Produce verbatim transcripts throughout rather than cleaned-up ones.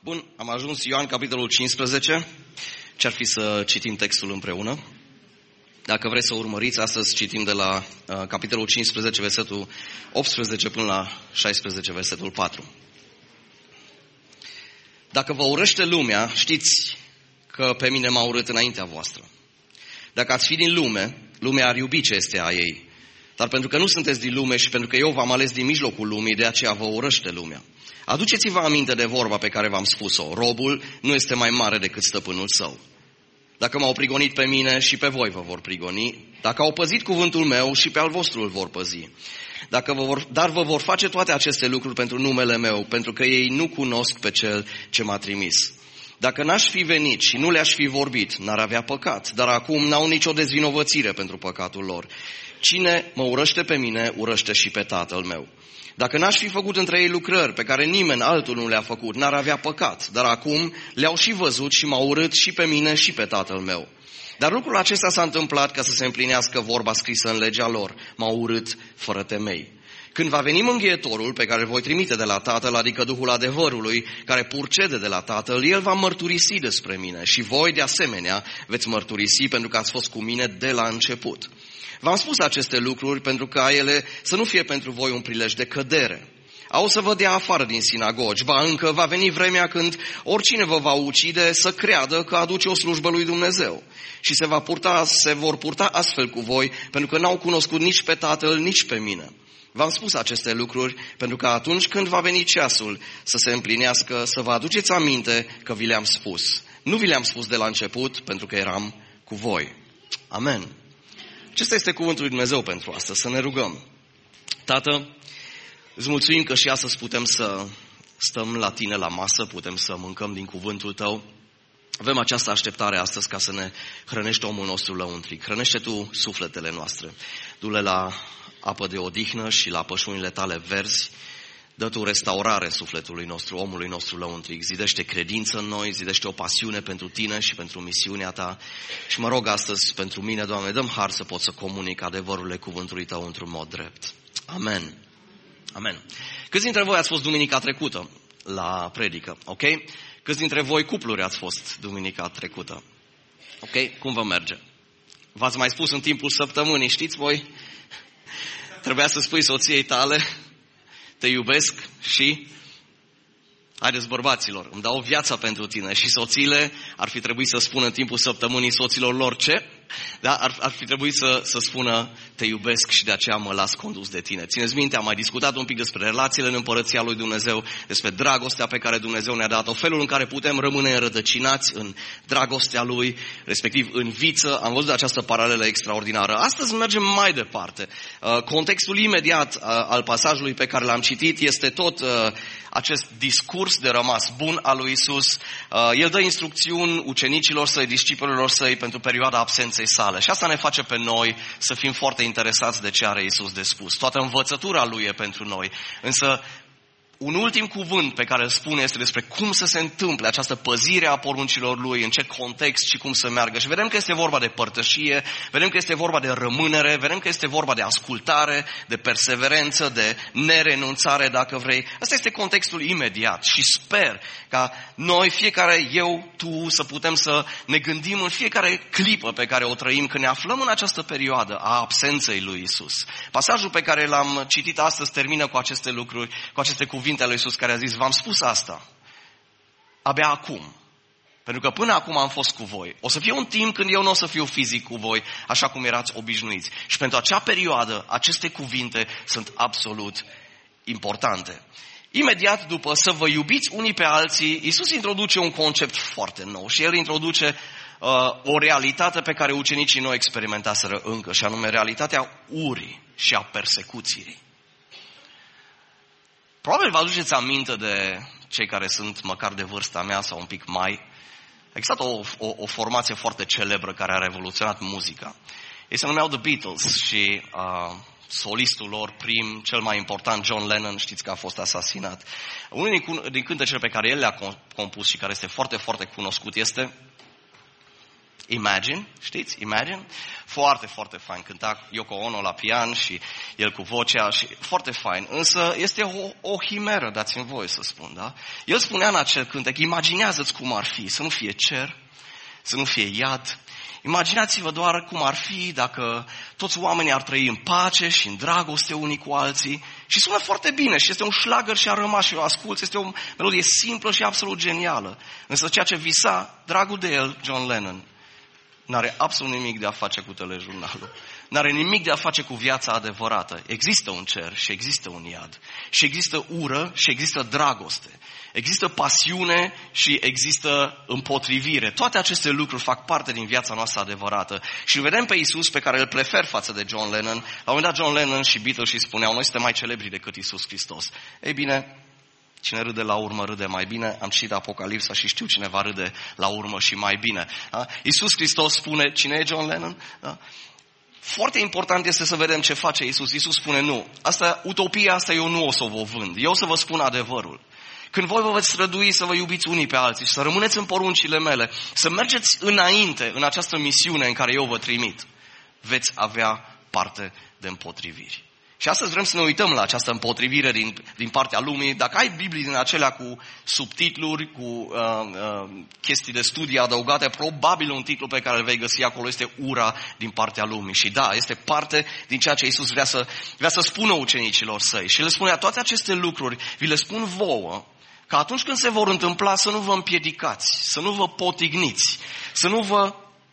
Bun, am ajuns Ioan, capitolul cincisprezece. Ce-ar fi să citim textul împreună? Dacă vreți să urmăriți, astăzi citim de la uh, capitolul cincisprezece, versetul optsprezece până la șaisprezece, versetul patru. Dacă vă urăște lumea, știți că pe mine m-a urât înaintea voastră. Dacă ați fi din lume, lumea ar iubi ce este a ei. Dar pentru că nu sunteți din lume și pentru că eu v-am ales din mijlocul lumii, de aceea vă urăște lumea. Aduceți-vă aminte de vorba pe care v-am spus-o. Robul nu este mai mare decât stăpânul său. Dacă m-au prigonit pe mine, și pe voi vă vor prigoni. Dacă au păzit cuvântul meu, și pe al vostru îl vor păzi. Dacă vă vor, dar vă vor face toate aceste lucruri pentru numele meu, pentru că ei nu cunosc pe cel ce m-a trimis. Dacă n-aș fi venit și nu le-aș fi vorbit, n-ar avea păcat, dar acum n-au nicio dezvinovățire pentru păcatul lor. Cine mă urăște pe mine, urăște și pe Tatăl meu. Dacă n-aș fi făcut între ei lucrări pe care nimeni altul nu le-a făcut, n-ar avea păcat, dar acum le-au și văzut și m-au urât și pe mine și pe Tatăl meu. Dar lucrul acesta s-a întâmplat ca să se împlinească vorba scrisă în legea lor. M-au urât fără temei. Când va veni mângâietorul pe care îl voi trimite de la Tatăl, adică Duhul adevărului, care purcede de la Tatăl, el va mărturisi despre mine și voi de asemenea veți mărturisi pentru că ați fost cu mine de la început. V-am spus aceste lucruri pentru ca ele să nu fie pentru voi un prilej de cădere. Au să vă dea afară din sinagogi, ba încă va veni vremea când oricine vă va ucide să creadă că aduce o slujbă lui Dumnezeu. Și se, va purta, se vor purta astfel cu voi, pentru că n-au cunoscut nici pe Tatăl, nici pe mine. V-am spus aceste lucruri pentru că atunci când va veni ceasul să se împlinească, să vă aduceți aminte că vi le-am spus. Nu vi le-am spus de la început, pentru că eram cu voi. Amen. Acesta este cuvântul lui Dumnezeu pentru astăzi. Să ne rugăm. Tată, îți mulțumim că și astăzi putem să stăm la tine la masă, putem să mâncăm din cuvântul tău. Avem această așteptare astăzi ca să ne hrănești omul nostru lăuntric. Hrănește tu sufletele noastre. Du-le la apă de odihnă și la pășunile tale verzi. Dă tu restaurare sufletului nostru, omului nostru lăuntric. Zidește credință în noi, zidește o pasiune pentru tine și pentru misiunea ta. Și mă rog astăzi pentru mine, Doamne, dă-mi har să pot să comunic adevărurile cuvântului tău într-un mod drept. Amen. Amen. Câți dintre voi ați fost duminica trecută la predică, ok? Câți dintre voi cupluri ați fost duminica trecută? Ok? Cum vă merge? V-ați mai spus în timpul săptămânii, știți voi? Trebuia să spui soției tale, te iubesc și, haideți bărbaților, îmi dau viața pentru tine. Și soțiile ar fi trebuit să spună în timpul săptămânii soților lor ce? Da? Ar, ar fi trebuit să, să spună te iubesc și de aceea mă las condus de tine. Țineți minte, am mai discutat un pic despre relațiile în împărăția lui Dumnezeu, despre dragostea pe care Dumnezeu ne-a dat-o, felul în care putem rămâne înrădăcinați în dragostea lui, respectiv în viță. Am văzut această paralelă extraordinară. Astăzi mergem mai departe. Contextul imediat al pasajului pe care l-am citit este tot acest discurs de rămas bun al lui Isus. El dă instrucțiuni ucenicilor săi, discipolilor săi pentru perioada absenței sale. Și asta ne face pe noi să fim foarte interesați de ce are Isus de spus. Toată învățătura lui e pentru noi. Însă un ultim cuvânt pe care îl spune este despre cum să se întâmple această păzire a poruncilor lui, în ce context și cum să meargă. Și vedem că este vorba de părtășie, vedem că este vorba de rămânere, vedem că este vorba de ascultare, de perseverență, de nerenunțare, dacă vrei. Asta este contextul imediat și sper ca noi, fiecare, eu, tu, să putem să ne gândim în fiecare clipă pe care o trăim când ne aflăm în această perioadă a absenței lui Isus. Pasajul pe care l-am citit astăzi termină cu aceste lucruri, cu aceste cuvinte ale lui Iisus, care a zis, v-am spus asta abia acum, pentru că până acum am fost cu voi. O să fie un timp când eu nu o să fiu fizic cu voi, așa cum erați obișnuiți. Și pentru acea perioadă, aceste cuvinte sunt absolut importante. Imediat după să vă iubiți unii pe alții, Iisus introduce un concept foarte nou și El introduce uh, o realitate pe care ucenicii nu o experimentaseră încă, și anume realitatea urii și a persecuției. Probabil vă aduceți aminte de cei care sunt măcar de vârsta mea sau un pic mai. A existat o, o, o formație foarte celebră care a revoluționat muzica. Ei se numeau The Beatles și uh, solistul lor prim, cel mai important, John Lennon, știți că a fost asasinat. Unul din, din cântecele pe care el le-a compus și care este foarte, foarte cunoscut este Imagine, știți? Imagine? Foarte, foarte fain. Cânta Yoko Ono la pian și el cu vocea și foarte fain. Însă este o, o himeră, dați-mi voie să spun, da? El spunea în acel cântec, imaginează-ți cum ar fi, să nu fie cer, să nu fie iad. Imaginați-vă doar cum ar fi dacă toți oamenii ar trăi în pace și în dragoste unii cu alții. Și sună foarte bine și este un șlagăr și a rămas și o ascult. Este o melodie simplă și absolut genială. Însă ceea ce visa dragul de el, John Lennon, n-are absolut nimic de a face cu telejurnalul. N-are nimic de a face cu viața adevărată. Există un cer și există un iad. Și există ură și există dragoste. Există pasiune și există împotrivire. Toate aceste lucruri fac parte din viața noastră adevărată. Și vedem pe Iisus pe care îl prefer față de John Lennon. La un moment dat John Lennon și Beatles și spuneau, noi suntem mai celebri decât Iisus Hristos. Ei bine, cine râde la urmă râde mai bine. Am citit Apocalipsa și știu cine va râde la urmă și mai bine. Da? Iisus Hristos spune, cine e John Lennon? Da? Foarte important este să vedem ce face Iisus. Iisus spune, nu, asta, utopia asta eu nu o să vă vând. Eu o să vă spun adevărul. Când voi vă veți strădui să vă iubiți unii pe alții și să rămâneți în poruncile mele, să mergeți înainte în această misiune în care eu vă trimit, veți avea parte de împotriviri. Și astăzi vrem să ne uităm la această împotrivire din, din partea lumii. Dacă ai Biblii din acelea cu subtitluri, cu uh, uh, chestii de studii adăugate, probabil un titlu pe care îl vei găsi acolo este ura din partea lumii. Și da, este parte din ceea ce Iisus vrea să, vrea să spună ucenicilor săi. Și le spunea, toate aceste lucruri vi le spun vouă, că atunci când se vor întâmpla să nu vă împiedicați, să nu vă potigniți, să nu vă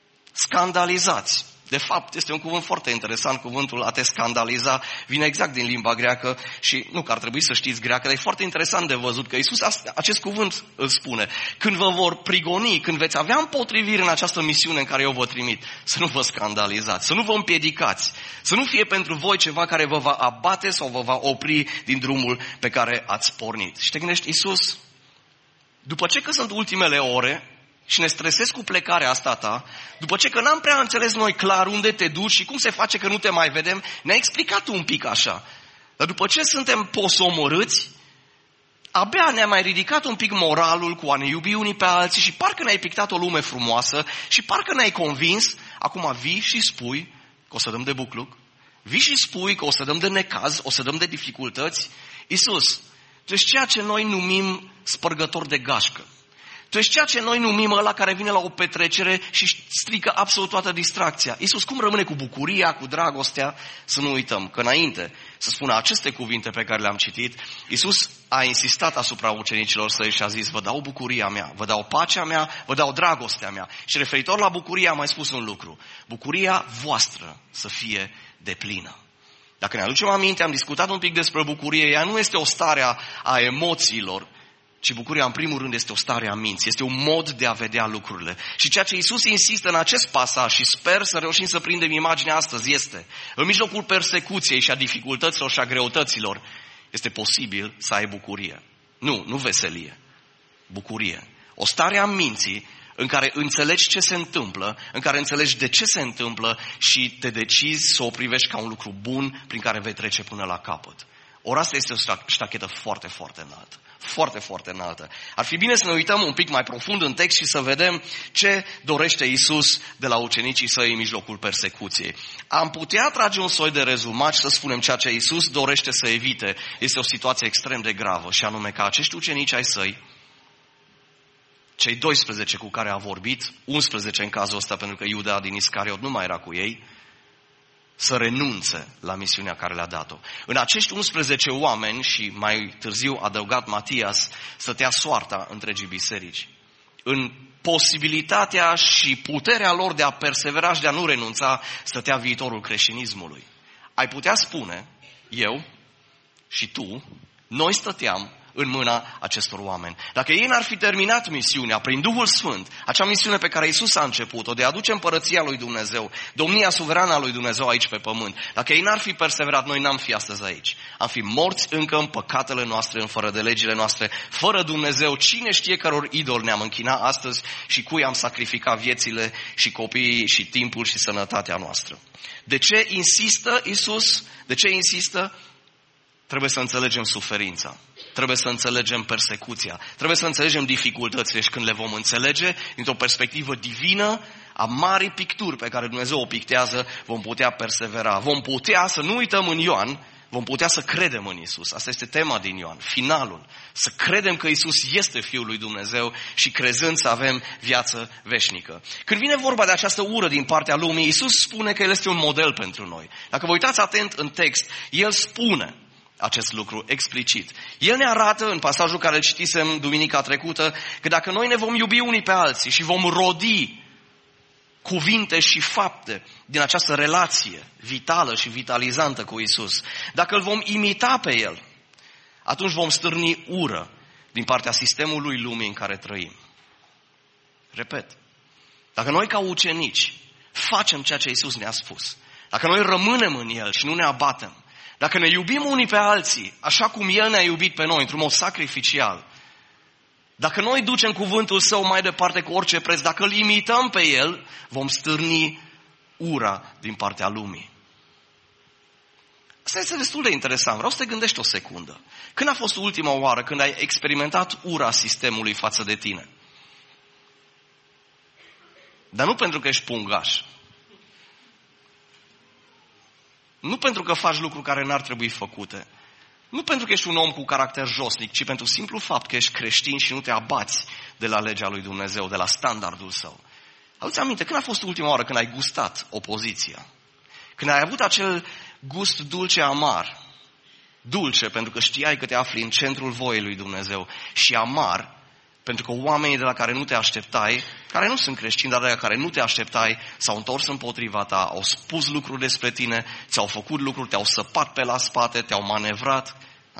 scandalizați. De fapt, este un cuvânt foarte interesant, cuvântul a te scandaliza vine exact din limba greacă și nu că ar trebui să știți greacă, dar e foarte interesant de văzut că Iisus acest cuvânt îl spune. Când vă vor prigoni, când veți avea împotriviri în această misiune în care eu vă trimit, să nu vă scandalizați, să nu vă împiedicați, să nu fie pentru voi ceva care vă va abate sau vă va opri din drumul pe care ați pornit. Și te gândești, Iisus, după ce că sunt ultimele ore, și ne stresezi cu plecarea asta ta, după ce că n-am prea înțeles noi clar unde te duci și cum se face că nu te mai vedem, ne-ai explicat un pic așa. Dar după ce suntem posomorâți, abia ne-a mai ridicat un pic moralul cu a ne iubi unii pe alții și parcă ne-ai pictat o lume frumoasă și parcă ne-ai convins, acum vii și spui că o să dăm de bucluc, vii și spui că o să dăm de necaz, o să dăm de dificultăți. Iisus, tu ești ceea ce noi numim spărgător de gașcă. Tu ești ceea ce noi numim ăla care vine la o petrecere și strică absolut toată distracția. Iisus, cum rămâne cu bucuria, cu dragostea? Să nu uităm că înainte să spună aceste cuvinte pe care le-am citit, Iisus a insistat asupra ucenicilor săi și a zis, vă dau bucuria mea, vă dau pacea mea, vă dau dragostea mea. Și referitor la bucurie am mai spus un lucru. Bucuria voastră să fie deplină. Dacă ne aducem aminte, am discutat un pic despre bucurie, ea nu este o stare a emoțiilor, ci bucuria, în primul rând, este o stare a minții, este un mod de a vedea lucrurile. Și ceea ce Iisus insistă în acest pasaj, și sper să reușim să prindem imaginea astăzi, este, în mijlocul persecuției și a dificultăților și a greutăților, este posibil să ai bucurie. Nu, nu veselie, bucurie. O stare a minții în care înțelegi ce se întâmplă, în care înțelegi de ce se întâmplă și te decizi să o privești ca un lucru bun prin care vei trece până la capăt. Ori asta este o ștachetă foarte, foarte înaltă. Foarte, foarte înaltă. Ar fi bine să ne uităm un pic mai profund în text și să vedem ce dorește Iisus de la ucenicii săi în mijlocul persecuției. Am putea trage un soi de rezumat și să spunem ceea ce Iisus dorește să evite. Este o situație extrem de gravă și anume ca acești ucenici ai săi, cei doisprezece cu care a vorbit, unsprezece în cazul ăsta pentru că Iuda din Iscariot nu mai era cu ei, să renunțe la misiunea care le-a dat-o. În acești unsprezece oameni și mai târziu adăugat Matias, stătea soarta întregii biserici. În posibilitatea și puterea lor de a persevera și de a nu renunța, stătea viitorul creștinismului. Ai putea spune, eu și tu, noi stăteam în mâna acestor oameni. Dacă ei n-ar fi terminat misiunea prin Duhul Sfânt, acea misiune pe care Iisus a început-o, de a aduce împărăția lui Dumnezeu, domnia suverană a lui Dumnezeu aici pe pământ, dacă ei n-ar fi perseverat, noi n-am fi astăzi aici. Am fi morți încă în păcatele noastre, în fără de legile noastre, fără Dumnezeu. Cine știe căror idol ne-am închinat astăzi și cui am sacrificat viețile și copiii și timpul și sănătatea noastră. De ce insistă Iisus? De ce insistă? Trebuie să înțelegem suferința. Trebuie să înțelegem persecuția. Trebuie să înțelegem dificultățile și când le vom înțelege, dintr-o perspectivă divină, a marii picturi pe care Dumnezeu o pictează, vom putea persevera. Vom putea să nu uităm în Ioan, vom putea să credem în Iisus. Asta este tema din Ioan, finalul. Să credem că Iisus este Fiul lui Dumnezeu și crezând să avem viață veșnică. Când vine vorba de această ură din partea lumii, Iisus spune că El este un model pentru noi. Dacă vă uitați atent în text, El spune acest lucru explicit. El ne arată în pasajul care îl citisem duminica trecută că dacă noi ne vom iubi unii pe alții și vom rodi cuvinte și fapte din această relație vitală și vitalizantă cu Iisus, dacă îl vom imita pe El, atunci vom stârni ură din partea sistemului lumii în care trăim. Repet, dacă noi ca ucenici facem ceea ce Iisus ne-a spus, dacă noi rămânem în El și nu ne abatem, dacă ne iubim unii pe alții, așa cum El ne-a iubit pe noi, într-un mod sacrificial, dacă noi ducem cuvântul Său mai departe cu orice preț, dacă îl imităm pe El, vom stârni ura din partea lumii. Asta este destul de interesant. Vreau să te gândești o secundă. Când a fost ultima oară când ai experimentat ura sistemului față de tine? Dar nu pentru că ești pungaș. Nu pentru că faci lucruri care n-ar trebui făcute. Nu pentru că ești un om cu caracter josnic, ci pentru simplu fapt că ești creștin și nu te abați de la legea lui Dumnezeu, de la standardul Său. Auzi aminte, când a fost ultima oară când ai gustat opoziția? Când ai avut acel gust dulce-amar, dulce pentru că știai că te afli în centrul voiei lui Dumnezeu și amar pentru că oamenii de la care nu te așteptai, care nu sunt creștini, dar de la care nu te așteptai, s-au întors împotriva ta, au spus lucruri despre tine, ți-au făcut lucruri, te-au săpat pe la spate, te-au manevrat.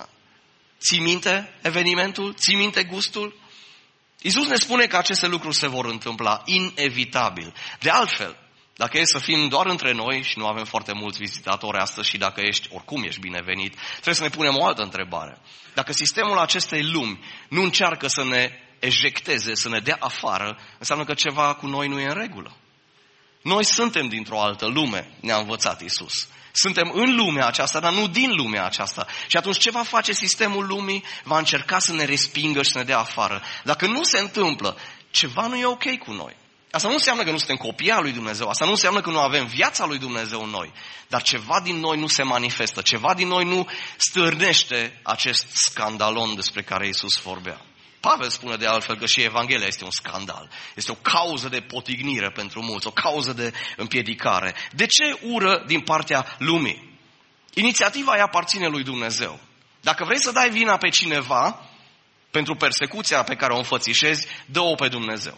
Ții minte evenimentul? Ții minte gustul? Iisus ne spune că aceste lucruri se vor întâmpla inevitabil. De altfel, dacă e să fim doar între noi și nu avem foarte mulți vizitatori astăzi și dacă ești, oricum ești binevenit, trebuie să ne punem o altă întrebare. Dacă sistemul acestei lumi nu încearcă să ne ejecteze, să ne dea afară, înseamnă că ceva cu noi nu e în regulă. Noi suntem dintr-o altă lume, ne-a învățat Iisus. Suntem în lumea aceasta, dar nu din lumea aceasta. Și atunci ce va face sistemul lumii? Va încerca să ne respingă și să ne dea afară. Dacă nu se întâmplă, ceva nu e ok cu noi. Asta nu înseamnă că nu suntem copii al lui Dumnezeu, asta nu înseamnă că nu avem viața lui Dumnezeu în noi, dar ceva din noi nu se manifestă, ceva din noi nu stârnește acest scandalon despre care Iisus vorbea. Pavel spune de altfel că și Evanghelia este un scandal, este o cauză de potignire pentru mulți, o cauză de împiedicare. De ce ură din partea lumii? Inițiativa îi aparține lui Dumnezeu. Dacă vrei să dai vina pe cineva pentru persecuția pe care o înfățișezi, dă-o pe Dumnezeu.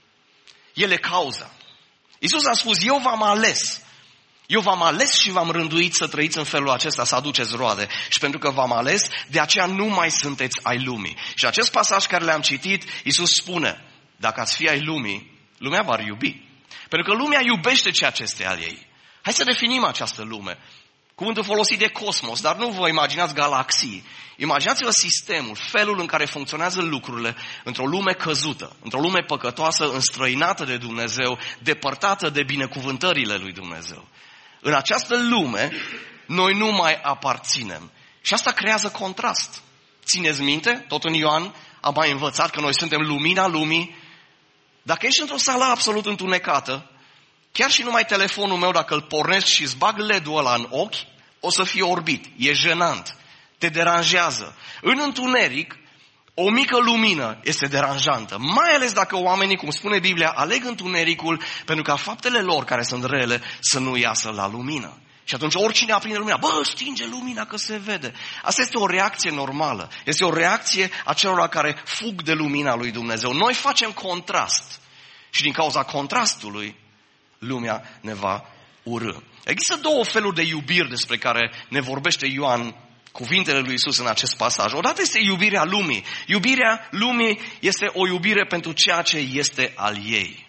El e cauza. Iisus a spus, eu v-am ales. Eu v-am ales și v-am rânduit să trăiți în felul acesta, să aduceți roade. Și pentru că v-am ales, de aceea nu mai sunteți ai lumii. Și acest pasaj care le-am citit, Iisus spune, dacă ați fi ai lumii, lumea v-ar iubi. Pentru că lumea iubește ceea ce este al ei. Hai să definim această lume. Cuvântul folosit de cosmos, dar nu vă imaginați galaxii. Imaginați-vă sistemul, felul în care funcționează lucrurile într-o lume căzută, într-o lume păcătoasă, înstrăinată de Dumnezeu, depărtată de binecuvântările lui Dumnezeu. În această lume, noi nu mai aparținem. Și asta creează contrast. Țineți minte, tot în Ioan am mai învățat că noi suntem lumina lumii. Dacă ești într-o sală absolut întunecată, chiar și numai telefonul meu, dacă îl pornesc și îți bag L E D-ul ăla în ochi, o să fie orbit. E jenant. Te deranjează. În întuneric, o mică lumină este deranjantă. Mai ales dacă oamenii, cum spune Biblia, aleg întunericul pentru ca faptele lor, care sunt rele, să nu iasă la lumină. Și atunci oricine aprinde lumina, bă, stinge lumina că se vede. Asta este o reacție normală. Este o reacție a celor care fug de lumina lui Dumnezeu. Noi facem contrast. Și din cauza contrastului, lumea ne va urâ. Există două feluri de iubiri despre care ne vorbește Ioan, cuvintele lui Iisus în acest pasaj. Odată este iubirea lumii. Iubirea lumii este o iubire pentru ceea ce este al ei.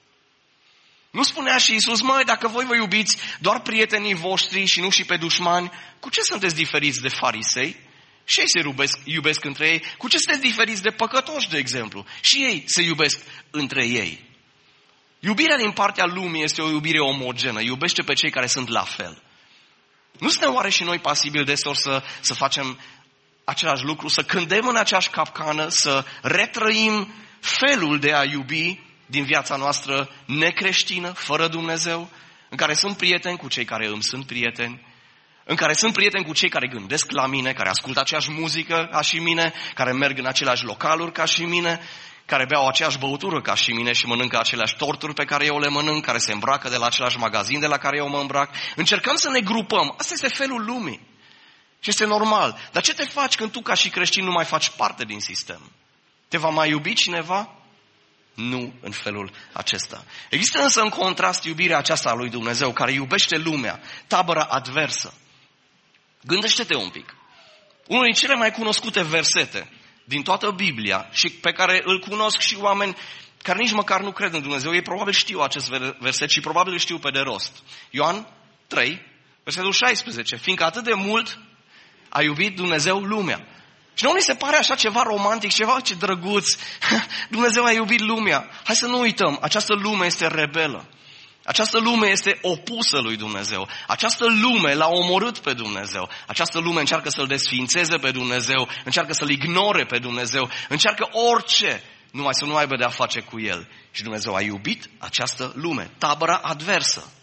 Nu spunea și Iisus, măi, dacă voi vă iubiți doar prietenii voștri și nu și pe dușmani, cu ce sunteți diferiți de farisei? Și ei se iubesc, iubesc între ei. Cu ce sunteți diferiți de păcătoși, de exemplu? Și ei se iubesc între ei. Iubirea din partea lumii este o iubire omogenă. Iubește pe cei care sunt la fel. Nu suntem oare și noi pasibili deseori să, să facem același lucru, să cădem în aceeași capcană, să retrăim felul de a iubi din viața noastră necreștină, fără Dumnezeu, în care sunt prieteni cu cei care îmi sunt prieteni, în care sunt prieteni cu cei care gândesc la mine, care ascultă aceeași muzică ca și mine, care merg în aceleași localuri ca și mine, care beau aceeași băutură ca și mine și mănâncă aceleași torturi pe care eu le mănânc, care se îmbracă de la același magazin de la care eu mă îmbrac. Încercăm să ne grupăm. Asta este felul lumii. Și este normal. Dar ce te faci când tu ca și creștin nu mai faci parte din sistem? Te va mai iubi cineva? Nu în felul acesta. Există însă în contrast iubirea aceasta a lui Dumnezeu, care iubește lumea, tabăra adversă. Gândește-te un pic. Unul din cele mai cunoscute versete din toată Biblia și pe care îl cunosc și oameni care nici măcar nu cred în Dumnezeu, ei probabil știu acest verset și probabil îl știu pe de rost. Ioan trei, versetul șaisprezece. Fiindcă atât de mult a iubit Dumnezeu lumea. Și nu mi se pare așa ceva romantic, ceva ce drăguț. Dumnezeu a iubit lumea. Hai să nu uităm, această lume este rebelă. Această lume este opusă lui Dumnezeu. Această lume l-a omorât pe Dumnezeu. Această lume încearcă să-L desființeze pe Dumnezeu, încearcă să-L ignore pe Dumnezeu, încearcă orice, numai să nu aibă de-a face cu El. Și Dumnezeu a iubit această lume, tabăra adversă.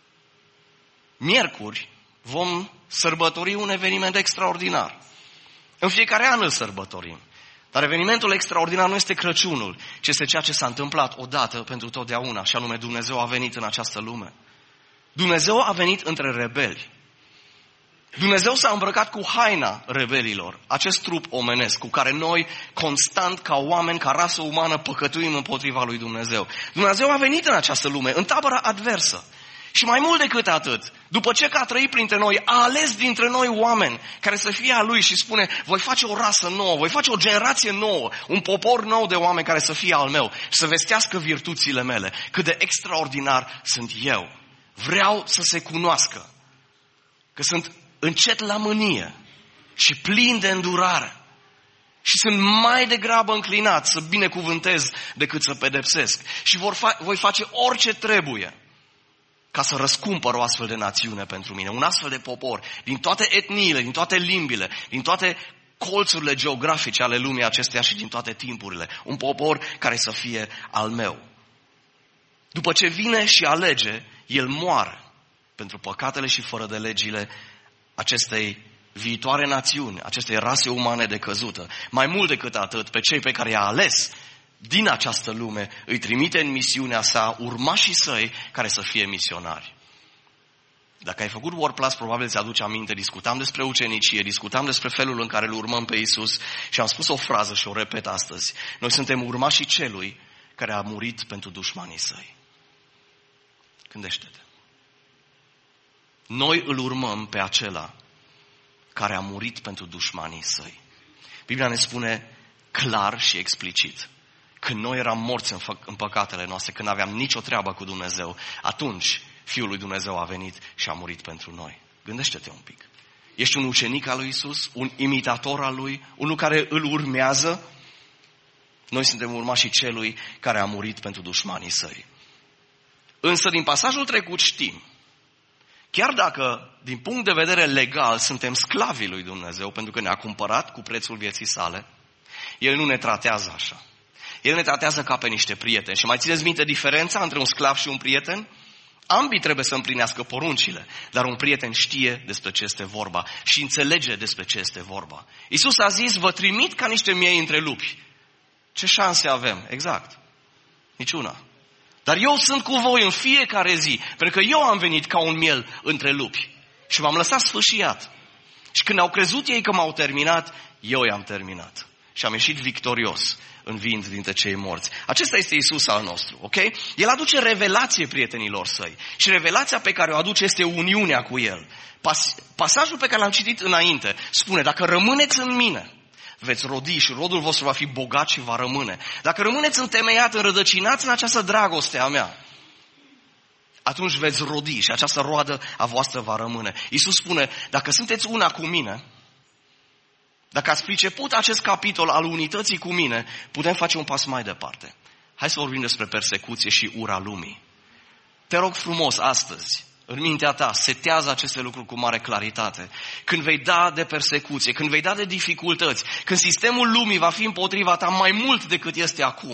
Miercuri vom sărbători un eveniment extraordinar. În fiecare an îl sărbătorim. Dar evenimentul extraordinar nu este Crăciunul, ci este ceea ce s-a întâmplat odată pentru totdeauna, și anume Dumnezeu a venit în această lume. Dumnezeu a venit între rebeli. Dumnezeu s-a îmbrăcat cu haina rebelilor, acest trup omenesc cu care noi constant ca oameni, ca rasă umană păcătuim împotriva lui Dumnezeu. Dumnezeu a venit în această lume, în tabăra adversă. Și mai mult decât atât, după ce că a trăit printre noi, a ales dintre noi oameni care să fie a Lui și spune, voi face o rasă nouă, voi face o generație nouă, un popor nou de oameni care să fie al meu și să vestească virtuțile mele, cât de extraordinar sunt eu. Vreau să se cunoască că sunt încet la mânie și plin de îndurare și sunt mai degrabă înclinat să binecuvântez decât să pedepsesc și vor fa- voi face orice trebuie ca să răscumpăr o astfel de națiune pentru mine, un astfel de popor, din toate etniile, din toate limbile, din toate colțurile geografice ale lumii acesteia și din toate timpurile. Un popor care să fie al meu. După ce vine și alege, El moare pentru păcatele și fără de legile acestei viitoare națiuni, acestei rase umane decăzută. Mai mult decât atât, pe cei pe care i-a ales din această lume, îi trimite în misiunea sa urmașii săi care să fie misionari. Dacă ai făcut WordPlus, probabil ți-aduce aminte, discutam despre ucenicie, discutam despre felul în care îl urmăm pe Iisus și am spus o frază și o repet astăzi. Noi suntem urmașii celui care a murit pentru dușmanii săi. Gândește-te. Noi îl urmăm pe acela care a murit pentru dușmanii săi. Biblia ne spune clar și explicit: când noi eram morți în, fă- în păcatele noastre, când aveam nicio treabă cu Dumnezeu, atunci Fiul lui Dumnezeu a venit și a murit pentru noi. Gândește-te un pic. Ești un ucenic al lui Iisus, un imitator al lui, unul care îl urmează. Noi suntem urmașii celui care a murit pentru dușmanii săi. Însă din pasajul trecut știm, chiar dacă din punct de vedere legal suntem sclavii lui Dumnezeu, pentru că ne-a cumpărat cu prețul vieții sale, El nu ne tratează așa. El ne tratează ca pe niște prieteni. Și mai țineți minte diferența între un sclav și un prieten? Ambii trebuie să împlinească poruncile, dar un prieten știe despre ce este vorba și înțelege despre ce este vorba. Iisus a zis, vă trimit ca niște miei între lupi. Ce șanse avem? Exact. Niciuna. Dar eu sunt cu voi în fiecare zi, pentru că eu am venit ca un miel între lupi și m-am lăsat sfâșiat. Și când au crezut ei că m-au terminat, eu i-am terminat. Și am ieșit victorios, înviind dintre cei morți. Acesta este Iisus al nostru, ok? El aduce revelație prietenilor săi. Și revelația pe care o aduce este uniunea cu El. Pas- pasajul pe care l-am citit înainte spune, dacă rămâneți în mine, veți rodi și rodul vostru va fi bogat și va rămâne. Dacă rămâneți întemeiat, înrădăcinați în această dragoste a mea, atunci veți rodi și această roadă a voastră va rămâne. Iisus spune, dacă sunteți una cu mine, dacă ați priceput acest capitol al unității cu mine, putem face un pas mai departe. Hai să vorbim despre persecuție și ura lumii. Te rog frumos astăzi, în mintea ta, setează aceste lucruri cu mare claritate. Când vei da de persecuție, când vei da de dificultăți, când sistemul lumii va fi împotriva ta mai mult decât este acum,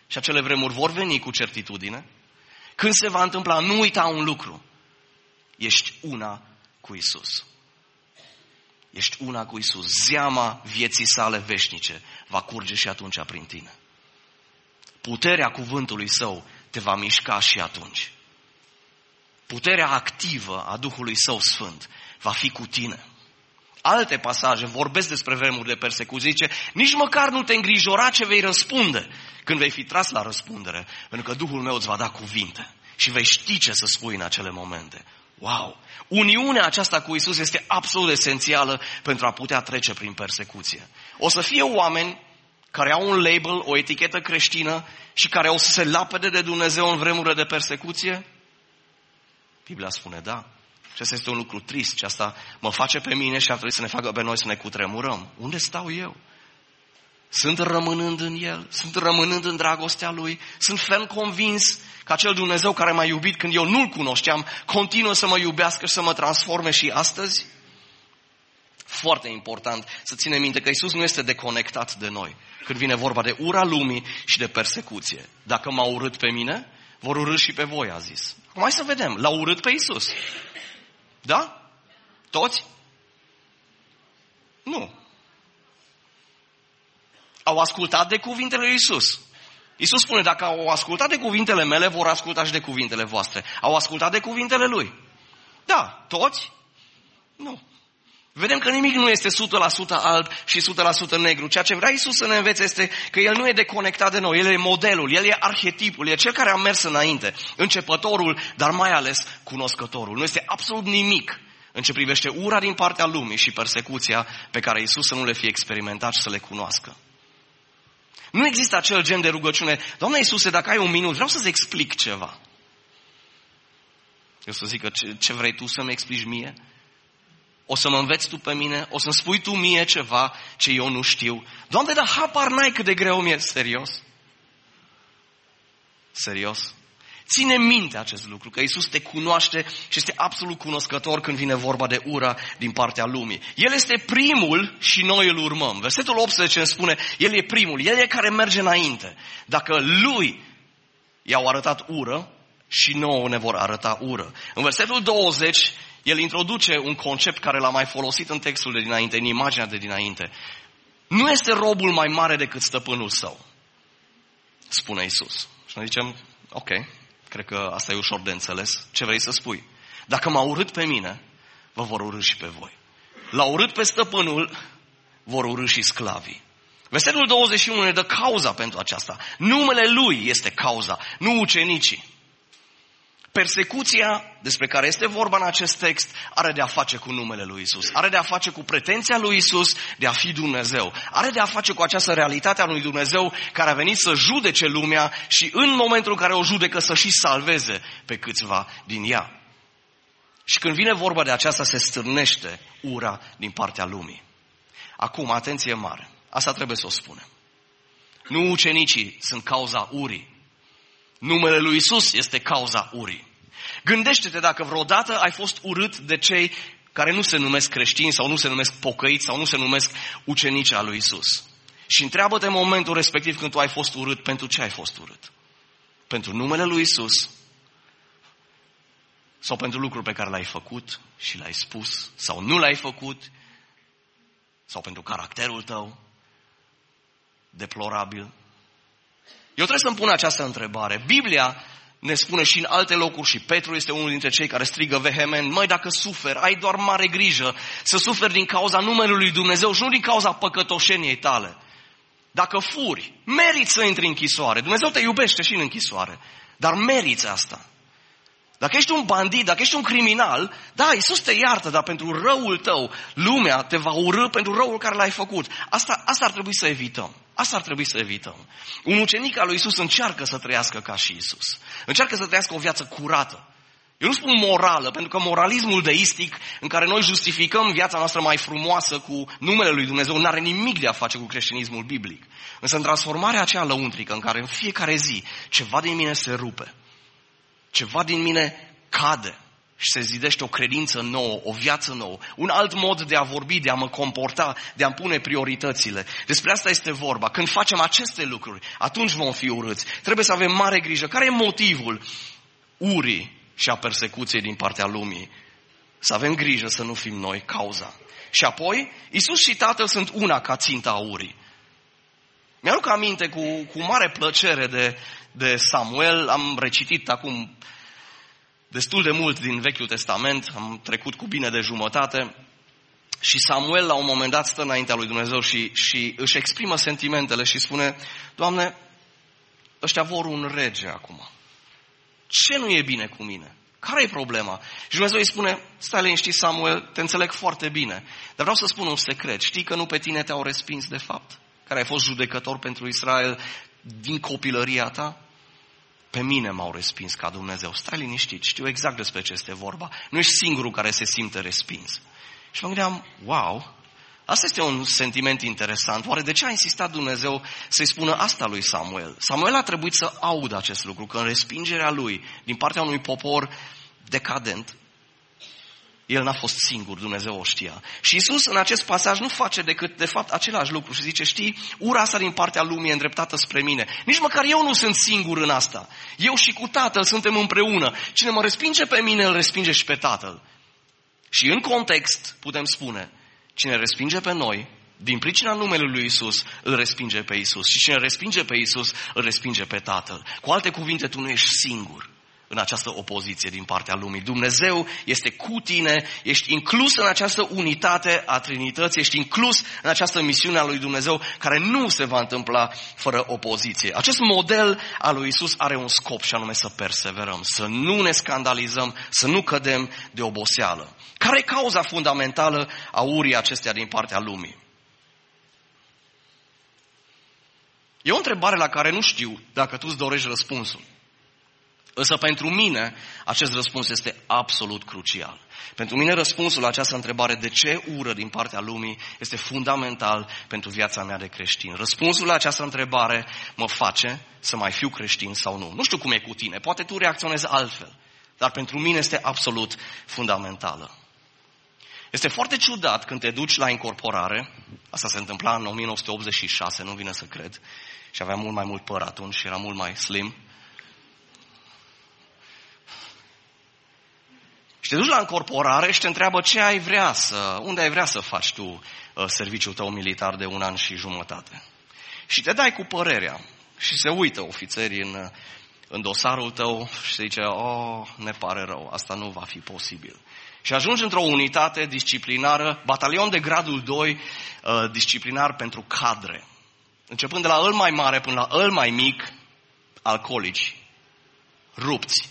Și acele vremuri vor veni cu certitudine. Când se va întâmpla, nu uita un lucru. Ești una cu Iisus. Ești una cu Iisus. Zeama vieții sale veșnice va curge și atunci prin tine. Puterea cuvântului Său te va mișca și atunci. Puterea activă a Duhului Său Sfânt va fi cu tine. Alte pasaje vorbesc despre vremuri de persecuție. Zice, nici măcar nu te îngrijora ce vei răspunde când vei fi tras la răspundere, pentru că Duhul meu îți va da cuvinte și vei ști ce să spui în acele momente. Wow! Uniunea aceasta cu Iisus este absolut esențială pentru a putea trece prin persecuție. O să fie oameni care au un label, o etichetă creștină și care o să se lapede de Dumnezeu în vremurile de persecuție? Biblia spune da. Și asta este un lucru trist și asta mă face pe mine și ar trebui să ne facă pe noi să ne cutremurăm. Unde stau eu? Sunt rămânând în El? Sunt rămânând în dragostea Lui? Sunt ferm convins că acel Dumnezeu care m-a iubit când eu nu-L cunoșteam, continuă să mă iubească și să mă transforme și astăzi? Foarte important să ținem minte că Iisus nu este deconectat de noi când vine vorba de ura lumii și de persecuție. Dacă m-au urât pe mine, vor urâ și pe voi, a zis. Acum hai să vedem. L-au urât pe Iisus. Da? Toți? Nu. Au ascultat de cuvintele lui Iisus. Iisus spune, dacă au ascultat de cuvintele mele, vor asculta și de cuvintele voastre. Au ascultat de cuvintele Lui. Da. Toți? Nu. Vedem că nimic nu este o sută la sută alb și o sută la sută negru. Ceea ce vrea Iisus să ne învețe este că El nu e deconectat de noi. El e modelul, El e arhetipul, e Cel care a mers înainte. Începătorul, dar mai ales cunoscătorul. Nu este absolut nimic în ce privește ura din partea lumii și persecuția pe care Iisus să nu le fie experimentat și să le cunoască. Nu există acel gen de rugăciune. Doamne Iisuse, dacă ai un minut, vreau să-ți explic ceva. Eu să zic că ce, ce vrei tu să-mi explici mie? O să mă înveți tu pe mine? O să-mi spui tu mie ceva ce eu nu știu? Doamne, dar habar n-ai cât de greu mi-e. Serios? Serios? Ține minte acest lucru, că Iisus te cunoaște și este absolut cunoscător când vine vorba de ura din partea lumii. El este primul și noi îl urmăm. Versetul optsprezece îmi spune, El e primul, El e care merge înainte. Dacă Lui i-au arătat ură, și nouă ne vor arăta ură. În versetul douăzeci, El introduce un concept care l-a mai folosit în textul de dinainte, în imaginea de dinainte. Nu este robul mai mare decât stăpânul său, spune Iisus. Și noi zicem, ok, cred că asta e ușor de înțeles. Ce vrei să spui? Dacă m-au urât pe mine, vă vor urâ și pe voi. L-au urât pe stăpânul, vor urâ și sclavii. Versetul douăzeci și unu ne dă cauza pentru aceasta. Numele Lui este cauza, nu ucenicii. Persecuția despre care este vorba în acest text are de a face cu numele lui Iisus. Are de a face cu pretenția lui Iisus de a fi Dumnezeu. Are de a face cu această realitate a lui Dumnezeu care a venit să judece lumea și în momentul în care o judecă să și salveze pe câțiva din ea. Și când vine vorba de aceasta se stârnește ura din partea lumii. Acum, atenție mare. Asta trebuie să o spunem. Nu ucenicii sunt cauza urii. Numele lui Iisus este cauza urii. Gândește-te dacă vreodată ai fost urât de cei care nu se numesc creștini sau nu se numesc pocăiți sau nu se numesc ucenici al lui Iisus. Și întreabă-te în momentul respectiv când tu ai fost urât, pentru ce ai fost urât? Pentru numele lui Iisus sau pentru lucruri pe care le-ai făcut și le-ai spus sau nu le-ai făcut sau pentru caracterul tău deplorabil? Eu trebuie să-mi pun această întrebare. Biblia ne spune și în alte locuri, și Petru este unul dintre cei care strigă vehement, măi, dacă suferi, ai doar mare grijă să suferi din cauza numelui lui Dumnezeu și nu din cauza păcătoșeniei tale. Dacă furi, meriți să intri în închisoare. Dumnezeu te iubește și în închisoare, dar meriți asta. Dacă ești un bandit, dacă ești un criminal, da, Iisus te iartă, dar pentru răul tău, lumea te va urâ pentru răul care l-ai făcut. Asta, asta ar trebui să evităm. Asta ar trebui să evităm. Un ucenic al lui Iisus încearcă să trăiască ca și Iisus. Încearcă să trăiască o viață curată. Eu nu spun morală, pentru că moralismul deistic, în care noi justificăm viața noastră mai frumoasă cu numele lui Dumnezeu, nu are nimic de a face cu creștinismul biblic. Însă în transformarea aceea lăuntrică, în care în fiecare zi ceva din mine se rupe, ceva din mine cade, și se zidește o credință nouă, o viață nouă, un alt mod de a vorbi, de a mă comporta, de a-mi pune prioritățile. Despre asta este vorba. Când facem aceste lucruri, atunci vom fi urâți. Trebuie să avem mare grijă. Care e motivul urii și a persecuției din partea lumii? Să avem grijă să nu fim noi cauza. Și apoi, Iisus și Tatăl sunt una ca ținta urii. Mi-aduc aminte cu, cu mare plăcere de, de Samuel. Am recitit acum destul de mult din Vechiul Testament, am trecut cu bine de jumătate și Samuel la un moment dat stă înaintea lui Dumnezeu și, și își exprimă sentimentele și spune: Doamne, ăștia vor un rege acum. Ce nu e bine cu mine? Care e problema? Și Dumnezeu îi spune: stai liniștit, Samuel, te înțeleg foarte bine, dar vreau să spun un secret. Știi că nu pe tine te-au respins de fapt? Care ai fost judecător pentru Israel din copilăria ta? Pe mine m-au respins ca Dumnezeu. Stai liniștit, știu exact despre ce este vorba. Nu ești singurul care se simte respins. Și mă gândeam: wow, asta este un sentiment interesant. Oare de ce a insistat Dumnezeu să-i spună asta lui Samuel? Samuel a trebuit să audă acest lucru, că în respingerea lui din partea unui popor decadent, el n-a fost singur, Dumnezeu o știa. Și Iisus în acest pasaj nu face decât, de fapt, același lucru și zice: știi, ura asta din partea lumii e îndreptată spre mine. Nici măcar eu nu sunt singur în asta. Eu și cu Tatăl suntem împreună. Cine mă respinge pe mine, îl respinge și pe Tatăl. Și în context putem spune: cine respinge pe noi, din pricina numelui lui Iisus, îl respinge pe Iisus. Și cine respinge pe Iisus, îl respinge pe Tatăl. Cu alte cuvinte, tu nu ești singur în această opoziție din partea lumii. Dumnezeu este cu tine, ești inclus în această unitate a Trinității, ești inclus în această misiune a lui Dumnezeu care nu se va întâmpla fără opoziție. Acest model al lui Iisus are un scop și anume să perseverăm, să nu ne scandalizăm, să nu cădem de oboseală. Care e cauza fundamentală a urii acesteia din partea lumii? E o întrebare la care nu știu dacă tu îți dorești răspunsul. Însă pentru mine acest răspuns este absolut crucial. Pentru mine răspunsul la această întrebare, de ce ură din partea lumii, este fundamental pentru viața mea de creștin. Răspunsul la această întrebare mă face să mai fiu creștin sau nu. Nu știu cum e cu tine, poate tu reacționezi altfel, dar pentru mine este absolut fundamentală. Este foarte ciudat când te duci la incorporare, asta se întâmpla în nouăsprezece optzeci și șase, nu vine să cred, și aveam mult mai mult păr atunci și era mult mai slim. Și te duci la încorporare și te întreabă ce ai vrea să, unde ai vrea să faci tu uh, serviciul tău militar de un an și jumătate. Și te dai cu părerea și se uită ofițerii în, în dosarul tău și se zice: oh, ne pare rău, asta nu va fi posibil. Și ajungi într-o unitate disciplinară, batalion de gradul doi, uh, disciplinar pentru cadre. Începând de la îl mai mare până la îl mai mic, alcoolici, rupți.